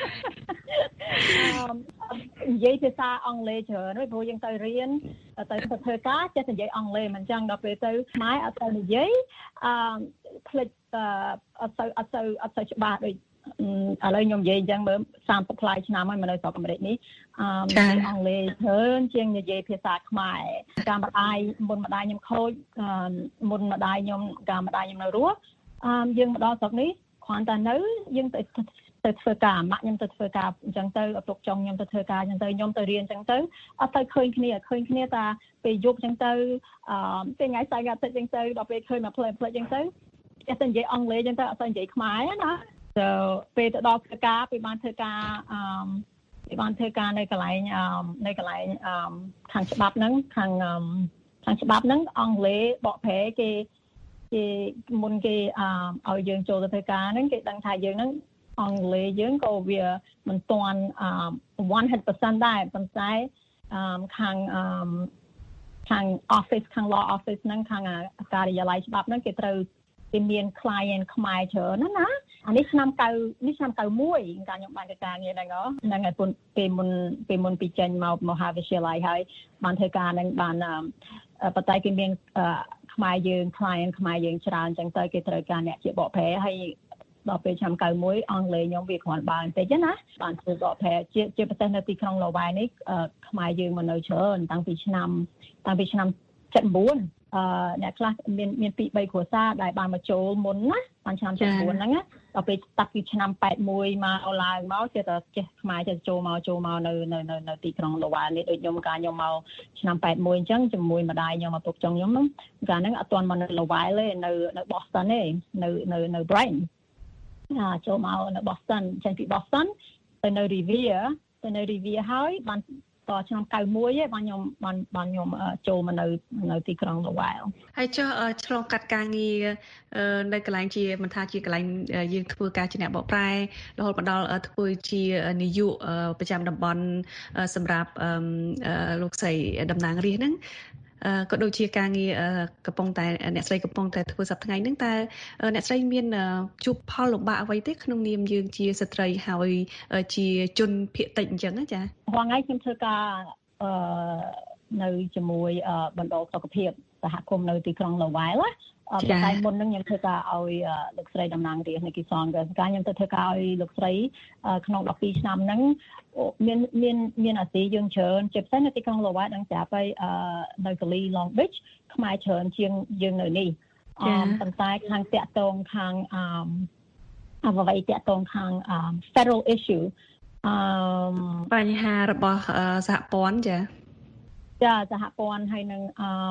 អឺនិយាយភាសាអង់គ្លេសច្រើនហើយព្រោះយើងទៅរៀនទៅធ្វើការចេះតែនិយាយអង់គ្លេសមិនចឹងដល់ពេលទៅខ្មែរអត់ទៅនិយាយអឺផ្លេចអត់ទៅអត់ទៅអត់ទៅច្បាស់ដូចឥឡូវខ្ញុំនិយាយអញ្ចឹងមើលសាមសិបផ្លាយឆ្នាំហើយមកនៅស្រុកអាមេរិកនេះអឺអង់គ្លេសច្រើនជាងនិយាយភាសាខ្មែរការម្ដាយមុនម្ដាយខ្ញុំខូចមុនម្ដាយខ្ញុំការម្ដាយខ្ញុំនៅរស់អឺយើងមកដល់ស្រុកនេះគ្រាន់តែនៅយើងទៅទៅធ្វើការម៉ាក់ខ្ញុំទៅធ្វើការអញ្ចឹងទៅឪពុកចុងខ្ញុំទៅធ្វើការអញ្ចឹងទៅខ្ញុំទៅរៀនអញ្ចឹងទៅអត់ទៅឃើញគ្នាឃើញគ្នាតែពេលយប់អញ្ចឹងទៅអឺពេលថ្ងៃស្អែកអាទិត្យអញ្ចឹងទៅដល់ពេលឃើញមកផ្លេចផ្លេចអញ្ចឹងទៅចេះតែនិយាយអង់គ្លេសអញ្ចឹងទៅអត់ទៅនិយាយខ្មែរណាទៅពេលទៅដល់ធ្វើការពេលបានធ្វើការអឺពេលបានធ្វើការនៅកន្លែងអឺនៅកន្លែងអឺខាងច្បាប់ហ្នឹងខាងខាងច្បាប់ហ្នឹងអង់គ្លេសបកប្រែគេគេមុនគេអឺឲ្យយើងចូលទៅធ្វើការហ្នឹងគេដឹងថាយើងហ្នឹងអង់គ្លេសយើងក៏វាមិនទាន់អឺone hundred percent ដែរប៉ុន្តែអឺខាងអឺខាង office ខាង law office ហ្នឹងខាងការិយាល័យច្បាប់ហ្នឹងគេត្រូវគេមាន client ខ្មែរច្រើនណាណាអានេះឆ្នាំ9នេះឆ្នាំ91កាលខ្ញុំបានធ្វើការងារហ្នឹងហ្នឹងហើយពេលមុនពេលមុនពីចេញមកមហាវិទ្យាល័យហើយបានធ្វើការហ្នឹងបានប៉ុន្តែគេមានខ្មែរយើង client ខ្មែរយើងច្រើនអញ្ចឹងទៅគេត្រូវការអ្នកជាបកប្រែហើយដល់ពេលឆ្នាំ91អង់គ្លេសខ្ញុំវាគ្រាន់បើបន្តិចណាបានធ្វើបកប្រែជាជាពិសេសនៅទីក្រុងឡូវ៉ែនេះខ្មែរយើងមកនៅច្រើនតាំងពីឆ្នាំតាំងពីឆ្នាំ79អឺអ្នកខ្លះមានមានពីរបីគ្រួសារដែលបានមកចូលមុនណាបានឆ្នាំ79ហ្នឹងណាដល់ពេលតាំងពីឆ្នាំ81មកឡើងមកចេះតែចេះខ្មែរចេះចូលមកចូលមកនៅនៅនៅទីក្រុងឡូវ៉ែនេះដូចខ្ញុំកាលខ្ញុំមកឆ្នាំ81អញ្ចឹងជាមួយម្ដាយខ្ញុំឪពុកចុងខ្ញុំហ្នឹងកាលហ្នឹងអត់ទាន់មកនៅឡូវ៉ែទេនៅនៅ Boston ទេនៅនៅនៅ Brighton អាចូលមកនៅ Boston ចេញពី Boston ទៅនៅ Revere ទៅនៅ Revere ហើយបានតឆ្នាំ91ឯងបានខ្ញុំបានបានខ្ញុំចូលមកនៅនៅទីក្រុងឡូវ៉ែ
ហើយចុះឆ្លងកាត់ការងារនៅកន្លែងជាមិនថាជាកន្លែងយើងធ្វើការជាអ្នកបកប្រែរហូតមកដល់ធ្វើជានាយកប្រចាំតំបន់សម្រាប់លោកស្រីតំណាងរាស្ត្រហ្នឹងក៏ដូចជាការងារកំពុងតែអ្នកស្រីកំពុងតែធ្វើសប្តាហ៍ថ្ងៃហ្នឹងតើអ្នកស្រីមានជួបផលលំបាកអ្វីទេក្នុងនាមយើងជាស្ត្រីហើយជាជនភាគតិចអញ្ចឹងណាចា
រាល់ថ្ងៃខ្ញុំធ្វើការអឺនៅជាមួយបណ្ដុំសុខភាពសហគមន៍នៅទីក្រុងឡូវ៉ែណាប៉ុន្តែមុនហ្នឹងខ្ញុំធ្វើការឲ្យលោកស្រីតំណាងរាស្ត្រនៃគីសនក៏ការខ្ញុំទៅធ្វើការឲ្យលោកស្រីក្នុងដប់ពីរឆ្នាំហ្នឹងមានមានមានអាស៊ីយើងច្រើនជាពិសេសនៅទីក្រុងឡូវ៉ែដឹងស្រាប់ហើយនៅកាលី Long Beach ខ្មែរច្រើនជាងយើងនៅនេះអឺប៉ុន្តែខាងតាក់ទងខាងអឺអ្វីតាក់ទងខាង federal issue អឺ
បញ្ហារបស់សហព័ន្ធចា
ចាសហព័ន្ធហើយនឹង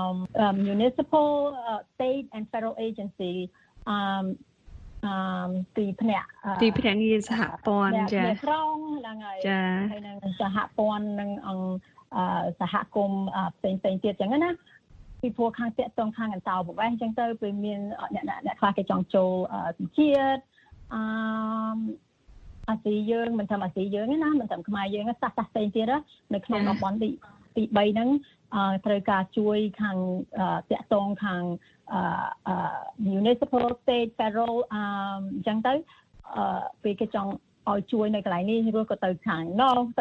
municipal state and federal agency អឺអឺទីភ្នាក់
ទីភ្នាក់ងារសហព័ន្ធ
ចាក្រុងហ្នឹងហើយហើយនឹងសហព័ន្ធនឹងអង្គសហគមន៍ផ្សេងផ្សេងទៀតចឹងណាពីព្រោះខាងតាក់ទងខាងអន្តរប្រវេសន៍ចឹងទៅពេលមានអ្នកអ្នកខ្លះគេចង់ចូលជាតិអឺអាស៊ីយើងមិនថាអាស៊ីយើងណាមិនថាខ្មែរយើងសាសសាសផ្សេងទៀតនៅក្នុងតំបន់ទីទី3ហ្នឹងត្រូវការជួយខាងតាក់ទងខាង municipal state federal អញ្ចឹងទៅពេលគេចង់ឲ្យជួយនៅកន្លែងនេះឬក៏ទៅខាងនោះទៅ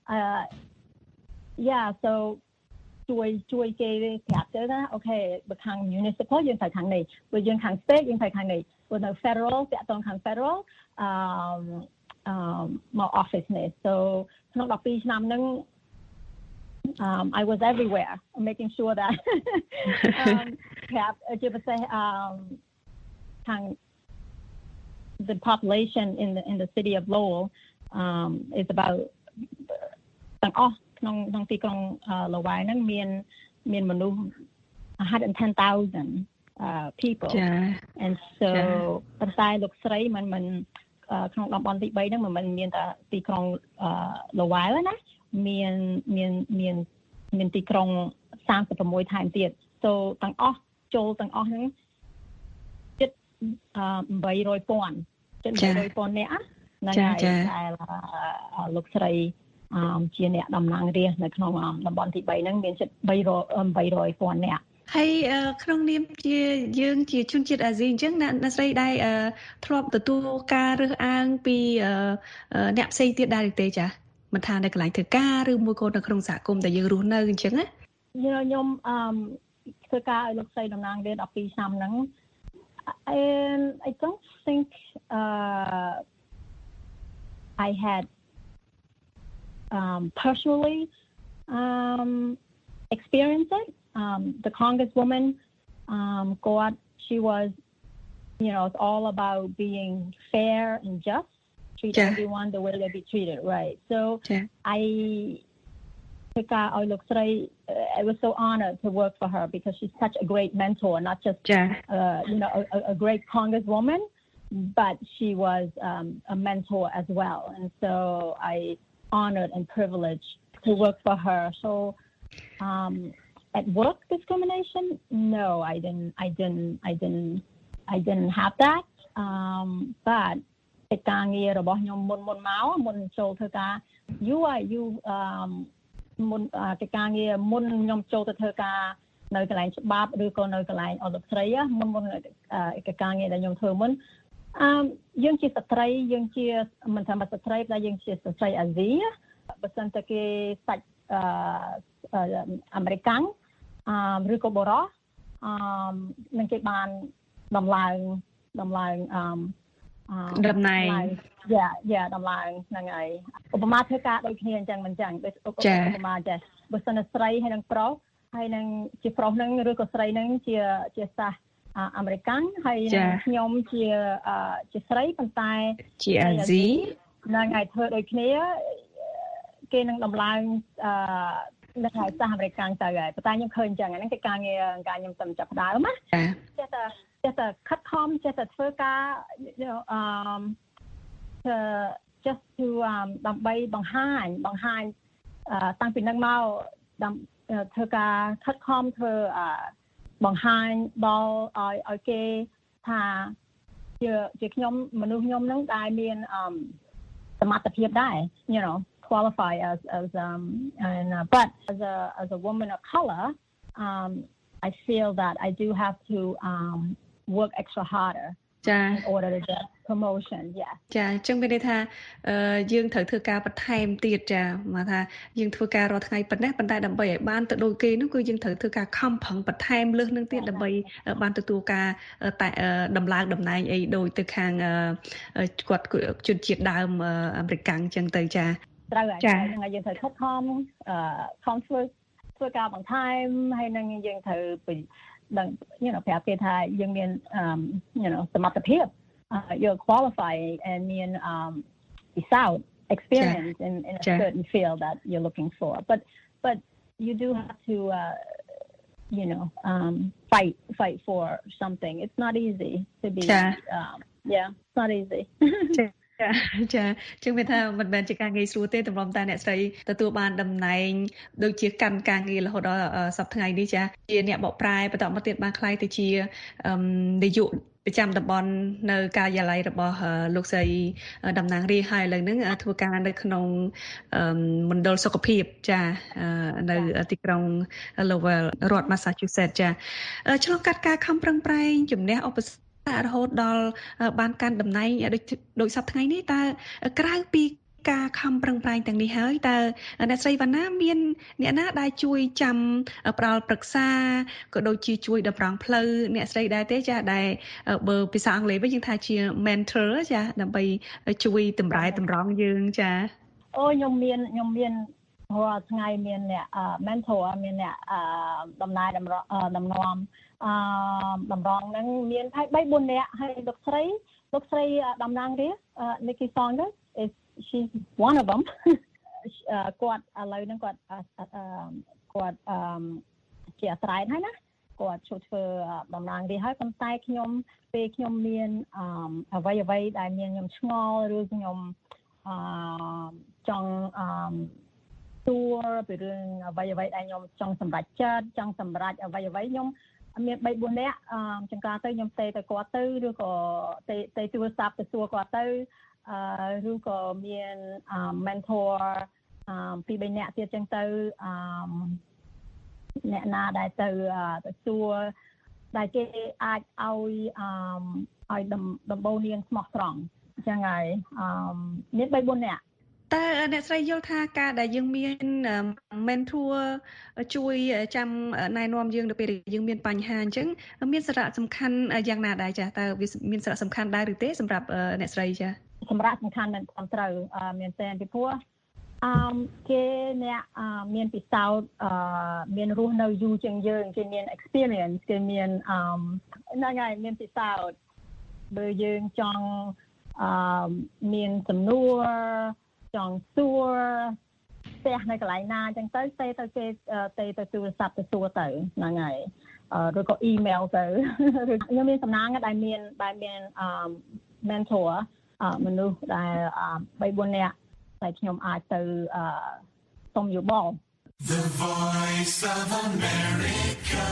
yeah so ជួយជួយគេប្រាប់ទៅណាអូខេបើខាង municipal យើងទៅខាងនេះបើយើងខាង state យើងទៅខាងនេះបើនៅ federal តាក់ទងខាង federal អឺអឺមក office នេះ so ក្នុងដប់ពីរឆ្នាំហ្នឹងUm, I was everywhere, making sure that um, perhaps, um, the population in the in the city of Lowell um, is about ទាំងអស់ក្នុងក្នុងទីក្រុងឡូវ៉ែហ្នឹងមានមានមនុស្សone hundred ten thousand uh, people, and so ប៉ុន្តែលោកស្រីមិនមិនក្នុងតំបន់ទី3ហ្នឹងមិនមានតែទីក្រុងឡូវ៉ែណាមានមានមានមានទីក្រុងthirty-sixថែមទៀត so ទាំងអស់ចូលទាំងអស់ហ្នឹងជិតeight hundred thousandជិតeight hundred thousandនាក់ហ្នឹងហើយដែលលោកស្រីអឺជាអ្នកតំណាងរាស្ត្រនៅក្នុងតំបន់ទី3ហ្នឹងមានជិត300 300,000 នាក់
ហើយក្នុងនាមជាយើងជាជនជាតិអាស៊ីអញ្ចឹងអ្នកស្រីដែរធ្លាប់ទទួលការរើសអើងពីអ្នកផ្សេងទៀតដែរទេចាមិនថានៅកន្លែងធ្វើការឬមួយក៏នៅក្នុងសហគមន៍ដែលយើងរស់នៅអញ្ចឹងណា
ខ្ញុំអឺធ្វើការឲ្យលោកស្រីតំណាងរាស្ត្រtwelveឆ្នាំហ្នឹង and I don't think uh I had um personally um experienced it. Um, the Congresswoman, um, God, she was, you know, it's all about being fair and just, treat yeah. everyone the way they be treated, right? So yeah. I, I look straight. I was so honored to work for her because she's such a great mentor, not just, yeah. uh, you know, a, a great Congresswoman, but she was um, a mentor as well. And so I honored and privileged to work for her. So, um, at work discrimination, no, I didn't I didn't I didn't I didn't have that. Um but កិច្ចការងាររបស់ខ្ញុំមុនមុនមកមុនចូលធ្វើការ you are you um មុនកិច្ចការងារមុនខ្ញុំចូលទៅធ្វើការនៅកន្លែងច្បាប់ឬក៏នៅកន្លែងអន្តរជាតិមុនមុនកិច្ចការងារដែលខ្ញុំធ្វើមុនអឺយើងជាស្ត្រីយើងជាមិនថាស្ត្រីតែយើងជាស្ត្រីអាស៊ីបើសិនតែគេសាច់អឺអាមេរិកអឺឬក៏បរោះអឺនឹងគេបានដំឡើងដំឡើងអឺ
ដំណែង
យ៉ាយ៉ាដំឡើងហ្នឹងហើយឧបមាធ្វើការដូចគ្នាអញ្ចឹងមិនអញ្ចឹងដូចឧបមាចេះបើសិនស្រីហើយនឹងប្រុសហើយនឹងជាប្រុសហ្នឹងឬក៏ស្រីហ្នឹងជាជាសាសអាមេរិកហើយខ្ញុំជាជាស្រីប៉ុន្តែ
ជាអាស៊ី
ហ្នឹងហើយធ្វើដូចគ្នាគេនឹងដំឡើងអឺនៅខែសាសអាមេរិកទៅហើយប៉ុន្តែខ្ញុំឃើញអញ្ចឹងហ្នឹងកិច្ចការងារការខ្ញុំទៅចាប់ដើមណាចេះតែចេះតែខិតខំចេះតែធ្វើការអឺ just to ដើម្បីបង្ហាញបង្ហាញតាំងពីហ្នឹងមកធ្វើការខិតខំធ្វើបង្ហាញដល់ឲ្យឲ្យគេថាជាជាខ្ញុំមនុស្សខ្ញុំហ្នឹងដែលមានសមត្ថភាពដែរ you know qualify as as um and uh, but as a as a woman of color um I feel that I do have to um work extra harder
ចា
in order to get promotion yeah
ចាអញ្ចឹងមានន័យថាយើងត្រូវធ្វើការបន្ថែមទៀតចាមកថាយើងធ្វើការរាល់ថ្ងៃប៉ុណ្ណេះប៉ុន្តែដើម្បីឲ្យបានទៅដូចគេនោះគឺយើងត្រូវធ្វើការខំប្រឹងបន្ថែមលើសនឹងទៀតដើម្បីបានទទួលការតែដំឡើងតំណែងអីដូចទៅខាងគាត់ជនជាតិដើមអាមេរិកអញ្ចឹងទៅចា
ត្រូវហើយហ្នឹងយើងត្រូវខិតខំអឺខំធ្វើធ្វើការបន្ថែមហើយនឹងយើងត្រូវដឹង you know ប្រាប់គេថាយើងមាន you know សមត្ថភាព you're qualified and មាន without experience in in a certain field that you're looking for but but you do have to uh, you know um fight fight for something it's not easy to be um, yeah it's not easy
ចាចាជាងមានថាមិនមែនជាការងាយស្រួលទេតម្រុំតែអ្នកស្រីទទួលបានតំណែងដូចជាកាន់ការងាររហូតដល់សប្តាហ៍ថ្ងៃនេះចាជាអ្នកបកប្រែបន្តមកទៀតបានខ្លាយទៅជានាយកប្រចាំតំបន់នៅការិយាល័យរបស់លោកស្រីតំណាងរាស្ត្រហើយឥឡូវហ្នឹងធ្វើការនៅក្នុងមណ្ឌលសុខភាពចានៅទីក្រុង Lowell រដ្ឋ Massachusetts ចាឆ្លងកាត់ការខំប្រឹងប្រែងជំនះឧបសគ្គរហូតដល់បានកាន់តំណែងដូចដូចសប្តាហ៍ថ្ងៃនេះតើក្រៅពីការខំប្រឹងប្រែងទាំងនេះហើយតើអ្នកស្រីវណ្ណាមានអ្នកណាដែលជួយចាំផ្ដល់ប្រឹក្សាក៏ដូចជាជួយតម្រង់ផ្លូវអ្នកស្រីដែរទេចាដែលបើភាសាអង់គ្លេសវិញយើងថាជា mentor ចាដើម្បីជួយតម្រែតម្រង់យើងចា
អូខ្ញុំមានខ្ញុំមានរាល់ថ្ងៃមានអ្នក mentor មានអ្នកដំណើរដំណំអឺតម្រង់ហ្នឹងមានហើយthree fourនាក់ហើយលោកស្រីលោកស្រីតំណាងរាស្ត្រ Nikki Saunders is she's one of them គាត់ឥឡូវហ្នឹងគាត់គាត់អឺជាអាស្រ័យហើយណាគាត់ជួយធ្វើតំណាងរាស្ត្រហើយប៉ុន្តែខ្ញុំពេលខ្ញុំមានអអ្វីអ្វីដែលមានខ្ញុំឆ្ងល់ឬខ្ញុំអឺចង់អឺទួពីរឿងអ្វីអ្វីដែលខ្ញុំចង់សម្រេចចិត្តចង់សម្រេចអ្វីអ្វីខ្ញុំមានthree fourនាក់អឺចង្ការទៅខ្ញុំទេទៅគាត់ទៅឬក៏ទេទេទូរស័ព្ទទៅសួរគាត់ទៅអឺឬក៏មាន mentor អឺពីរនាក់ទៀតចឹងទៅអឺអ្នកណាដែលទៅទៅសួរដែលគេអាចឲ្យអឺឲ្យដំបូងនាងស្មោះត្រង់អញ្ចឹងហើយអឺមានបីបួននាក់
តើអ្នកស្រីយល់ថាការដែលយើងមាន mentor ជួយចាំណែនាំយើងនៅពេលដែលយើងមានបញ្ហាអញ្ចឹងមានសារៈសំខាន់យ៉ាងណាដែរចា៎តើវាមានសារៈសំខាន់ដែរឬទេសម្រាប់អ្នកស្រីចា៎
សម្រាប់សំខាន់មែនត្រឹមត្រូវមានតែពីព្រោះអឺគេអ្នកមានពិសោធន៍អឺមានរស់នៅយូរជាងយើងគេមាន experience គេមានអឺហ្នឹងហើយមានពិសោធន៍បើយើងចង់អឺមានសំណួរចង់សួរផ្ទះនៅកន្លែងណាអញ្ចឹងទៅទៅទៅគេទៅទៅទូរស័ព្ទទៅសួរទៅហ្នឹងហើយឬក៏ email ទៅខ្ញុំមានសំណាងដែលមានដែលមានអឺ mentor មនុស្សដែលបីបួននាក់តែខ្ញុំអាចទៅអឺសុំយោបល់
The Voice of America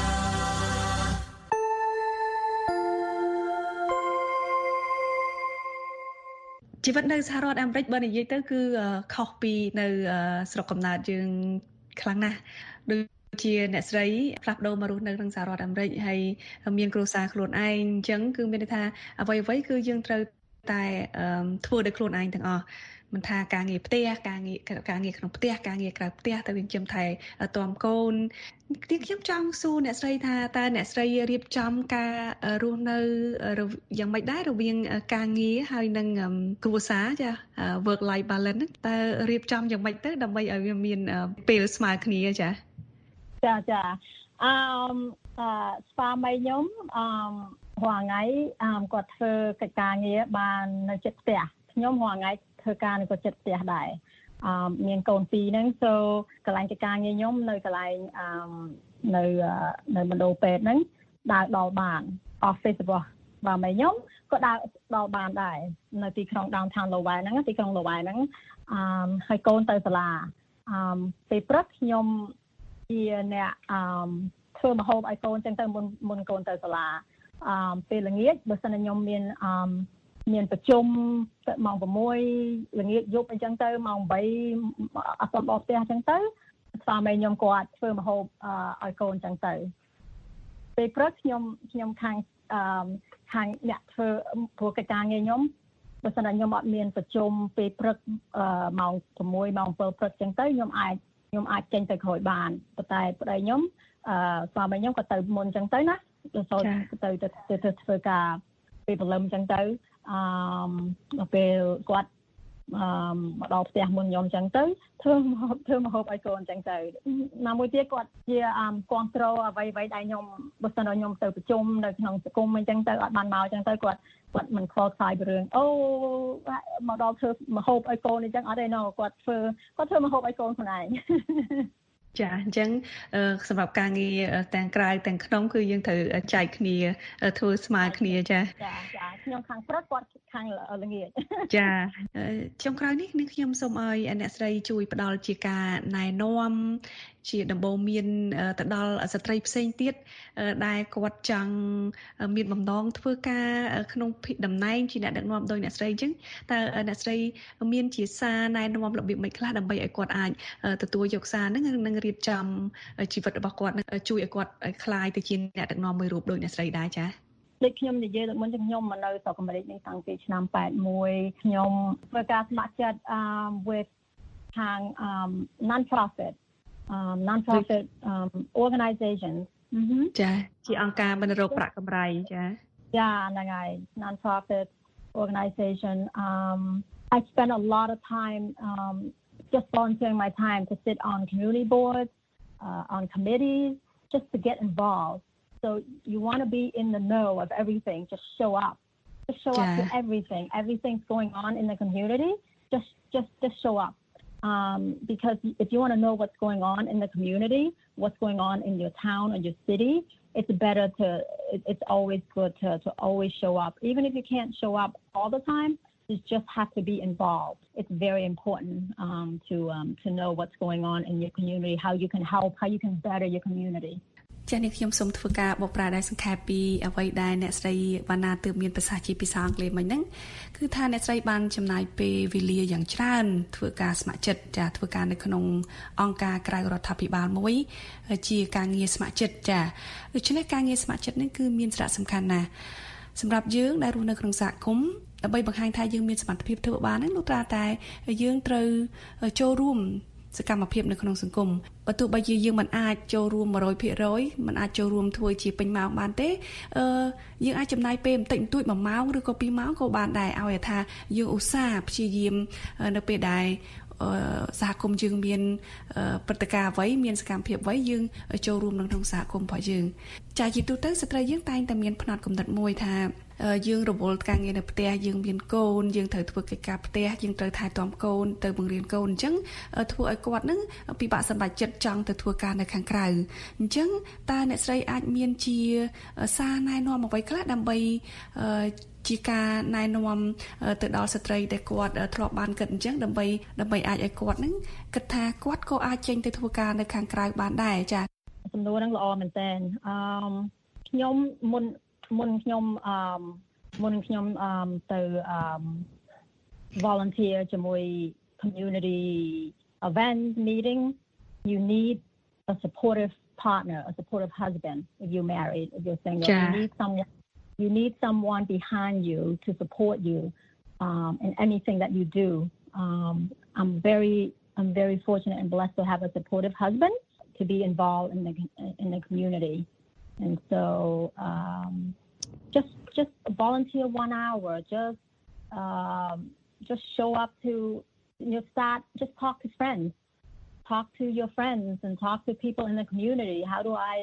ជីវិតនៅសហរដ្ឋអាមេរិកបើនិយាយទៅគឺខុសពីនៅស្រុកកំណើតយើងខ្លាំងណាស់ដូចជាអ្នកស្រីផ្លាស់ប្ដូរមករស់នៅក្នុងសហរដ្ឋអាមេរិកហើយមានគ្រួសារខ្លួនឯងអញ្ចឹងគឺមានន័យថាអ្វីអ្វីគឺយើងត្រូវតែធ្វើដោយខ្លួនឯងទាំងអស់មិនថាការងារផ្ទះការងារការងារក្នុងផ្ទះការងារក្រៅផ្ទះទៅវិញចំថែទាំកូនទីខ្ញុំចង់សួរអ្នកស្រីថាតើអ្នកស្រីរៀបចំការរស់នៅយ៉ាងម៉េចដែររវាងការងារហើយនិងគ្រួសារចា work life balance តើរៀបចំយ៉ាងម៉េចទៅដើម្បីឲ្យវាមានពេលស្មើគ្នាចា
ចាចាអឺស្វាមីខ្ញុំអឺរាល់ថ្ងៃគាត់ធ្វើកិច្ចការងារបាននៅជិតផ្ទះខ្ញុំរាល់ថ្ងៃធ្វើការនៅជិតផ្ទះដែរអឺមានកូនពីរហ្នឹង so កន្លែងកិច្ចការងារខ្ញុំនៅកន្លែងអឺនៅនៅមណ្ឌលពេទ្យហ្នឹងដើរដល់បាន office របស់បាទមីខ្ញុំក៏ដើរដល់បានដែរនៅទីក្រុង downtown Lowell ហ្នឹងទីក្រុង Lowell ហ្នឹងអឺហើយកូនទៅសាលាអឺពេលព្រឹកខ្ញុំជាអ្នកអឺធ្វើម្ហូបឲ្យកូនចឹងទៅមុនមុនកូនទៅសាលាអឺពេលល្ងាចបើសិនតែខ្ញុំមានអឺមានប្រជុំម៉ោង6ល្ងាចយប់អញ្ចឹងទៅម៉ោង8អត់ដល់ផ្ទះអញ្ចឹងទៅស្វាមីខ្ញុំគាត់ធ្វើម្ហូបឲ្យកូនអញ្ចឹងទៅពេលព្រឹកខ្ញុំខ្ញុំខាងអឺខាងអ្នកធ្វើព្រោះកិច្ចការងារខ្ញុំបើសិនតែខ្ញុំអត់មានប្រជុំពេលព្រឹកម៉ោង6ម៉ោង7ព្រឹកអញ្ចឹងទៅខ្ញុំអាចខ្ញុំអាចចេញទៅក្រោយបានប៉ុន្តែប្តីខ្ញុំអឺស្វាមីខ្ញុំក៏ទៅមុនអញ្ចឹងទៅណាទៅទៅទៅធ្វើការពេលព្រលឹមអញ្ចឹងទៅអឺពេលគាត់អឺមកដល់ផ្ទះមុនខ្ញុំអញ្ចឹងទៅធ្វើធ្វើមកហូបឲ្យកូនអញ្ចឹងទៅណាមួយទៀតគាត់ជាអឺគ្រប់គ្រងអ្វីអ្វីដែលខ្ញុំបើសិនដល់ខ្ញុំទៅប្រជុំនៅក្នុងសង្គមអញ្ចឹងទៅអត់បានមកអញ្ចឹងទៅគាត់គាត់មិនខ្វល់ខ្វាយពីរឿងអូមកដល់ធ្វើមកហូបឲ្យកូនអញ្ចឹងអត់ទេណូគាត់ធ្វើគាត់ធ្វើមកហូបឲ្យកូនខ្លួនឯង
ចាអញ្ចឹងសម្រាប់ការងារទាំងក្រៅទាំងក្នុងគឺយើងត្រូវចែកគ្នាធ្វើស្មើគ្នាចា
ចាចាខ្ញុំខាងព្រឹកគាត់ខាងល្ងាច
ចាចុងក្រោយនេះខ្ញុំសូមឲ្យអ្នកស្រីជួយផ្ដល់ជាការណែនាំជាដំបូងមានទៅដល់ស្ត្រីផ្សេងទៀតដែលគាត់ចង់មានបំណងធ្វើការក្នុងតំណែងជាអ្នកដឹកនាំដោយអ្នកស្រីអញ្ចឹងតើអ្នកស្រីមានជាសារណែនាំរបៀបម៉េចខ្លះដើម្បីឲ្យគាត់អាចទទួលយកសារហ្នឹងនិងរៀបចំជីវិតរបស់គាត់ជួយឲ្យគាត់คลายទៅជាអ្នកដឹកនាំមួយរូបដោយអ្នកស្រីដែរចា៎
ដូចខ្ញុំនិយាយទៅមុនខ្ញុំមកនៅស្រុកអាមេរិកនេះតាំងពីឆ្នាំแปดមួយខ្ញុំធ្វើការស្ម័គ្រចិត្ត with ខាង non-profit um non-profit um organizations
ចាជាអង្គការមិនរកប្រាក់កម្រៃចា
ចាហ្នឹងហើយ non-profit organization um I spend a lot of time um just volunteering my time to sit on community boards uh, on committees just to get involved so you want to be in the know of everything just show up just show yeah. up to everything everything's going on in the community just just just show up Um, because if you want to know what's going on in the community, what's going on in your town or your city, it's better to, it, it's always good to, to always show up. Even if you can't show up all the time, you just have to be involved. It's very important um, to um, to know what's going on in your community, how you can help, how you can better your community.
ចា៎នេះខ្ញុំសូមធ្វើការបកប្រែដោយសង្ខេបពីអ្វីដែលអ្នកស្រីវណ្ណាទើបមានប្រសាសន៍ជាភាសាអង់គ្លេសមិញហ្នឹងគឺថាអ្នកស្រីបានចំណាយពេលវេលាយ៉ាងច្រើនធ្វើការស្ម័គ្រចិត្តចាធ្វើការនៅក្នុងអង្គការក្រៅរដ្ឋាភិបាលមួយជាការងារស្ម័គ្រចិត្តចាដូច្នេះការងារស្ម័គ្រចិត្តនេះគឺមានសារៈសំខាន់ណាស់សម្រាប់យើងដែលរស់នៅក្នុងសហគមន៍ដើម្បីបង្ហាញថាយើងមានសមត្ថភាពធ្វើបានហ្នឹងនោះត្រូវតែយើងត្រូវចូលរួមសកម្មភាពនៅក្នុងសង្គមបើទោះបីជាយើងមិនអាចចូលរួម one hundred percent មិនអាចចូលរួមធ្វើជាពេញម៉ោងបានទេអឺយើងអាចចំណាយពេលបន្តិចបន្តួចoneម៉ោងឬក៏twoម៉ោងក៏បានដែរឲ្យថាយើងឧស្សាហ៍ព្យាយាមនៅពេលដែលសហគមន៍យើងមានព្រឹត្តិការណ៍អ្វីមានសកម្មភាពអ្វីយើងចូលរួមក្នុងសហគមន៍របស់យើងចាជាទូទៅស្ត្រីយើងតែងតែមានផ្នត់គំនិតមួយថាយើងរវល់ការងារនៅផ្ទះយើងមានកូនយើងត្រូវធ្វើកិច្ចការផ្ទះយើងត្រូវថែទាំកូនទៅបង្រៀនកូនអញ្ចឹងធ្វើឲ្យគាត់នឹងពិបាកសម្រេចចិត្តចង់ទៅធ្វើការនៅខាងក្រៅអញ្ចឹងតើអ្នកស្រីអាចមានជាសារណែនាំអ្វីខ្លះដើម្បីជាការណែនាំទៅដល់ស្ត្រីដែលគាត់ធ្លាប់បានគិតអញ្ចឹងដើម្បីដើម្បីអាចឲ្យគាត់នឹងគិតថាគាត់ក៏អាចចេញទៅធ្វើការនៅខាងក្រៅបានដែរចា៎
សំណួរហ្នឹងល្អមែនតើអឺខ្ញុំមុនមុនខ្ញុំអឺមុនខ្ញុំអឺទៅអឺ volunteer ជាមួយ community event meeting you need a supportive partner a supportive husband if you're married if you're single yeah. you need someone you need someone behind you to support you um in anything that you do um I'm very I'm very fortunate and blessed to have a supportive husband to be involved in the in the community and so um just just volunteer one hour just um just show up to you know start just talk to friends talk to your friends and talk to people in the community how do I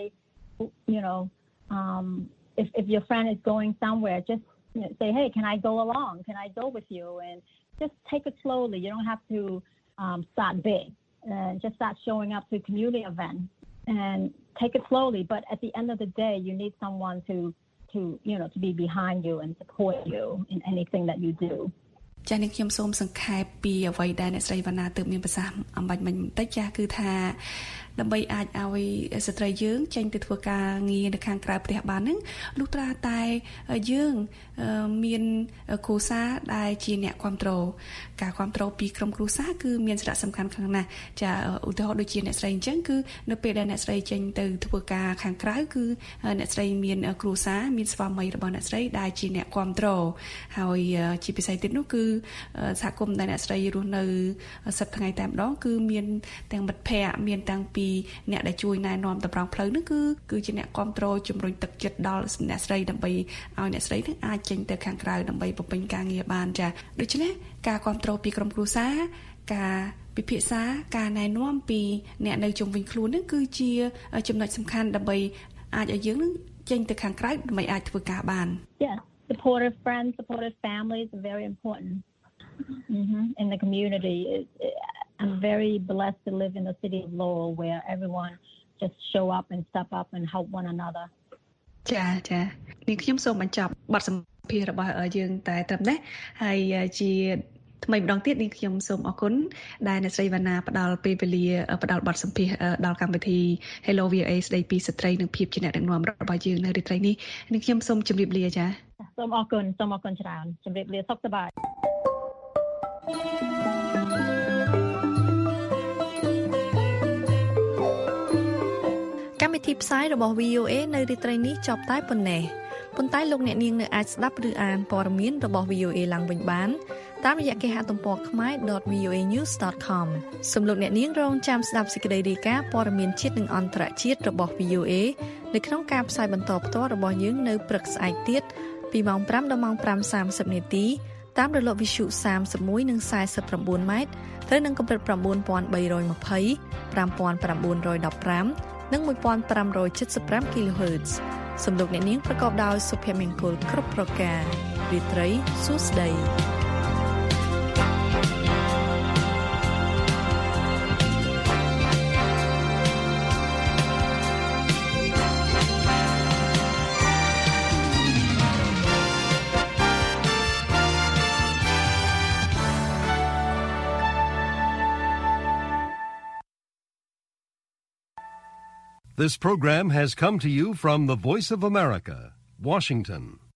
you know um if if your friend is going somewhere just you know, say hey can I go along can I go with you and just take it slowly you don't have to um start big and just start showing up to community events and take it slowly but at the end of the day you need someone to to you know to be behind you and support you in anything that you do
ចា៎នេះខ្ញុំសូមសង្ខេបពីអ្វីដែលអ្នកស្រីវណ្ណាទើបមានប្រសាសន៍អំបញ្ញមិញបន្តិចចាស់គឺថាដើម្បីអាចឲ្យស្ត្រីយើងចេញទៅធ្វើការងារនៅខាងក្រៅផ្ទះបានហ្នឹងលុះត្រាតែយើងមានគ្រួសារដែលជាអ្នកគ្រប់គ្រងការគ្រប់គ្រងពីក្រុមគ្រួសារគឺមានសារៈសំខាន់ខ្លាំងណាស់ចាឧទាហរណ៍ដូចជាអ្នកស្រីអញ្ចឹងគឺនៅពេលដែលអ្នកស្រីចេញទៅធ្វើការខាងក្រៅគឺអ្នកស្រីមានគ្រួសារមានស្វាមីរបស់អ្នកស្រីដែលជាអ្នកគ្រប់គ្រងហើយជាពិសេសទៀតនោះគឺសហគមន៍ដែលអ្នកស្រីរស់នៅសប្តាហ៍ថ្ងៃតែម្ដងគឺមានទាំងមិត្តភ័ក្តិមានទាំងពីអ្នកដែលជួយណែនាំទៅប្រងផ្លូវនោះគឺគឺជាអ្នកគ្រប់គ្រងជំរុញទឹកចិត្តដល់អ្នកស្រីដើម្បីឲ្យអ្នកស្រីនឹងអាចចេញទៅខាងក្រៅដើម្បីបំពេញការងារបានចាដូច្នេះការគ្រប់គ្រងពីក្រុមគ្រួសារការពិភាក្សាការណែនាំពីអ្នកនៅជុំវិញខ្លួននឹងគឺជាចំណុចសំខាន់ដើម្បីអាចឲ្យយើងនឹងចេញទៅខាងក្រៅដើម្បីអាចធ្វើការបាន
Yeah supportive friends supportive families are very important mm-hmm. in the community it, it, I'm very blessed to live in the city of Lowell where everyone just show up and step up and help one another
ចាចានេះខ្ញុំសូមបញ្ចប់បទសម្ភាសន៍របស់យើងតែត្រឹមនេះហើយជាថ្មីម្ដងទៀតនេះខ្ញុំសូមអរគុណដែលអ្នកស្រីវណ្ណាផ្ដល់ពេលវេលាផ្ដល់បទសម្ភាសន៍ដល់កម្មវិធី Hello វី អូ អេ ស្ដីពីស្ត្រីនិងភាពជាអ្នកដឹកនាំរបស់យើងនៅរាត្រីនេះនេះខ្ញុំសូមជម្រាបលាចា
សូមអរគុណសូមអរគុណច្រើនជម្រាបលាសុខសប្បាយ
កម្មវិធីផ្សាយរបស់ វី អូ អេ នៅរាត្រីនេះចប់តែប៉ុណ្ណេះប៉ុន្តែលោកអ្នកនាងនៅអាចស្ដាប់ឬអានព័ត៌មានរបស់ វី អូ អេ ឡើងវិញបានតាមរយៈគេហទំព័រ ខ្មែរ ដត វី អូ អេ news ដត com សូមលោកអ្នកនាងរងចាំស្ដាប់សេចក្តីរាយការណ៍ព័ត៌មានជាតិនិងអន្តរជាតិរបស់ វី អូ អេ នៅក្នុងការផ្សាយបន្តផ្ទាល់របស់យើងនៅព្រឹកស្អែកទៀតពីម៉ោងfiveដល់ម៉ោងfiveសាមសិបនាទីតាមរលកវិទ្យុthirty-oneនិងforty-nineម៉ែត្រត្រូវនឹងកម្រិតnine thousand three hundred twenty, five thousand nine hundred fifteenនិងfifteen seventy-five គីឡូហឺតซ์ សំលោកអ្នកនាងប្រកបដោយសុភមង្គលគ្រប់ប្រការរាត្រីសួស្តី
This program has come to you from the Voice of America, Washington.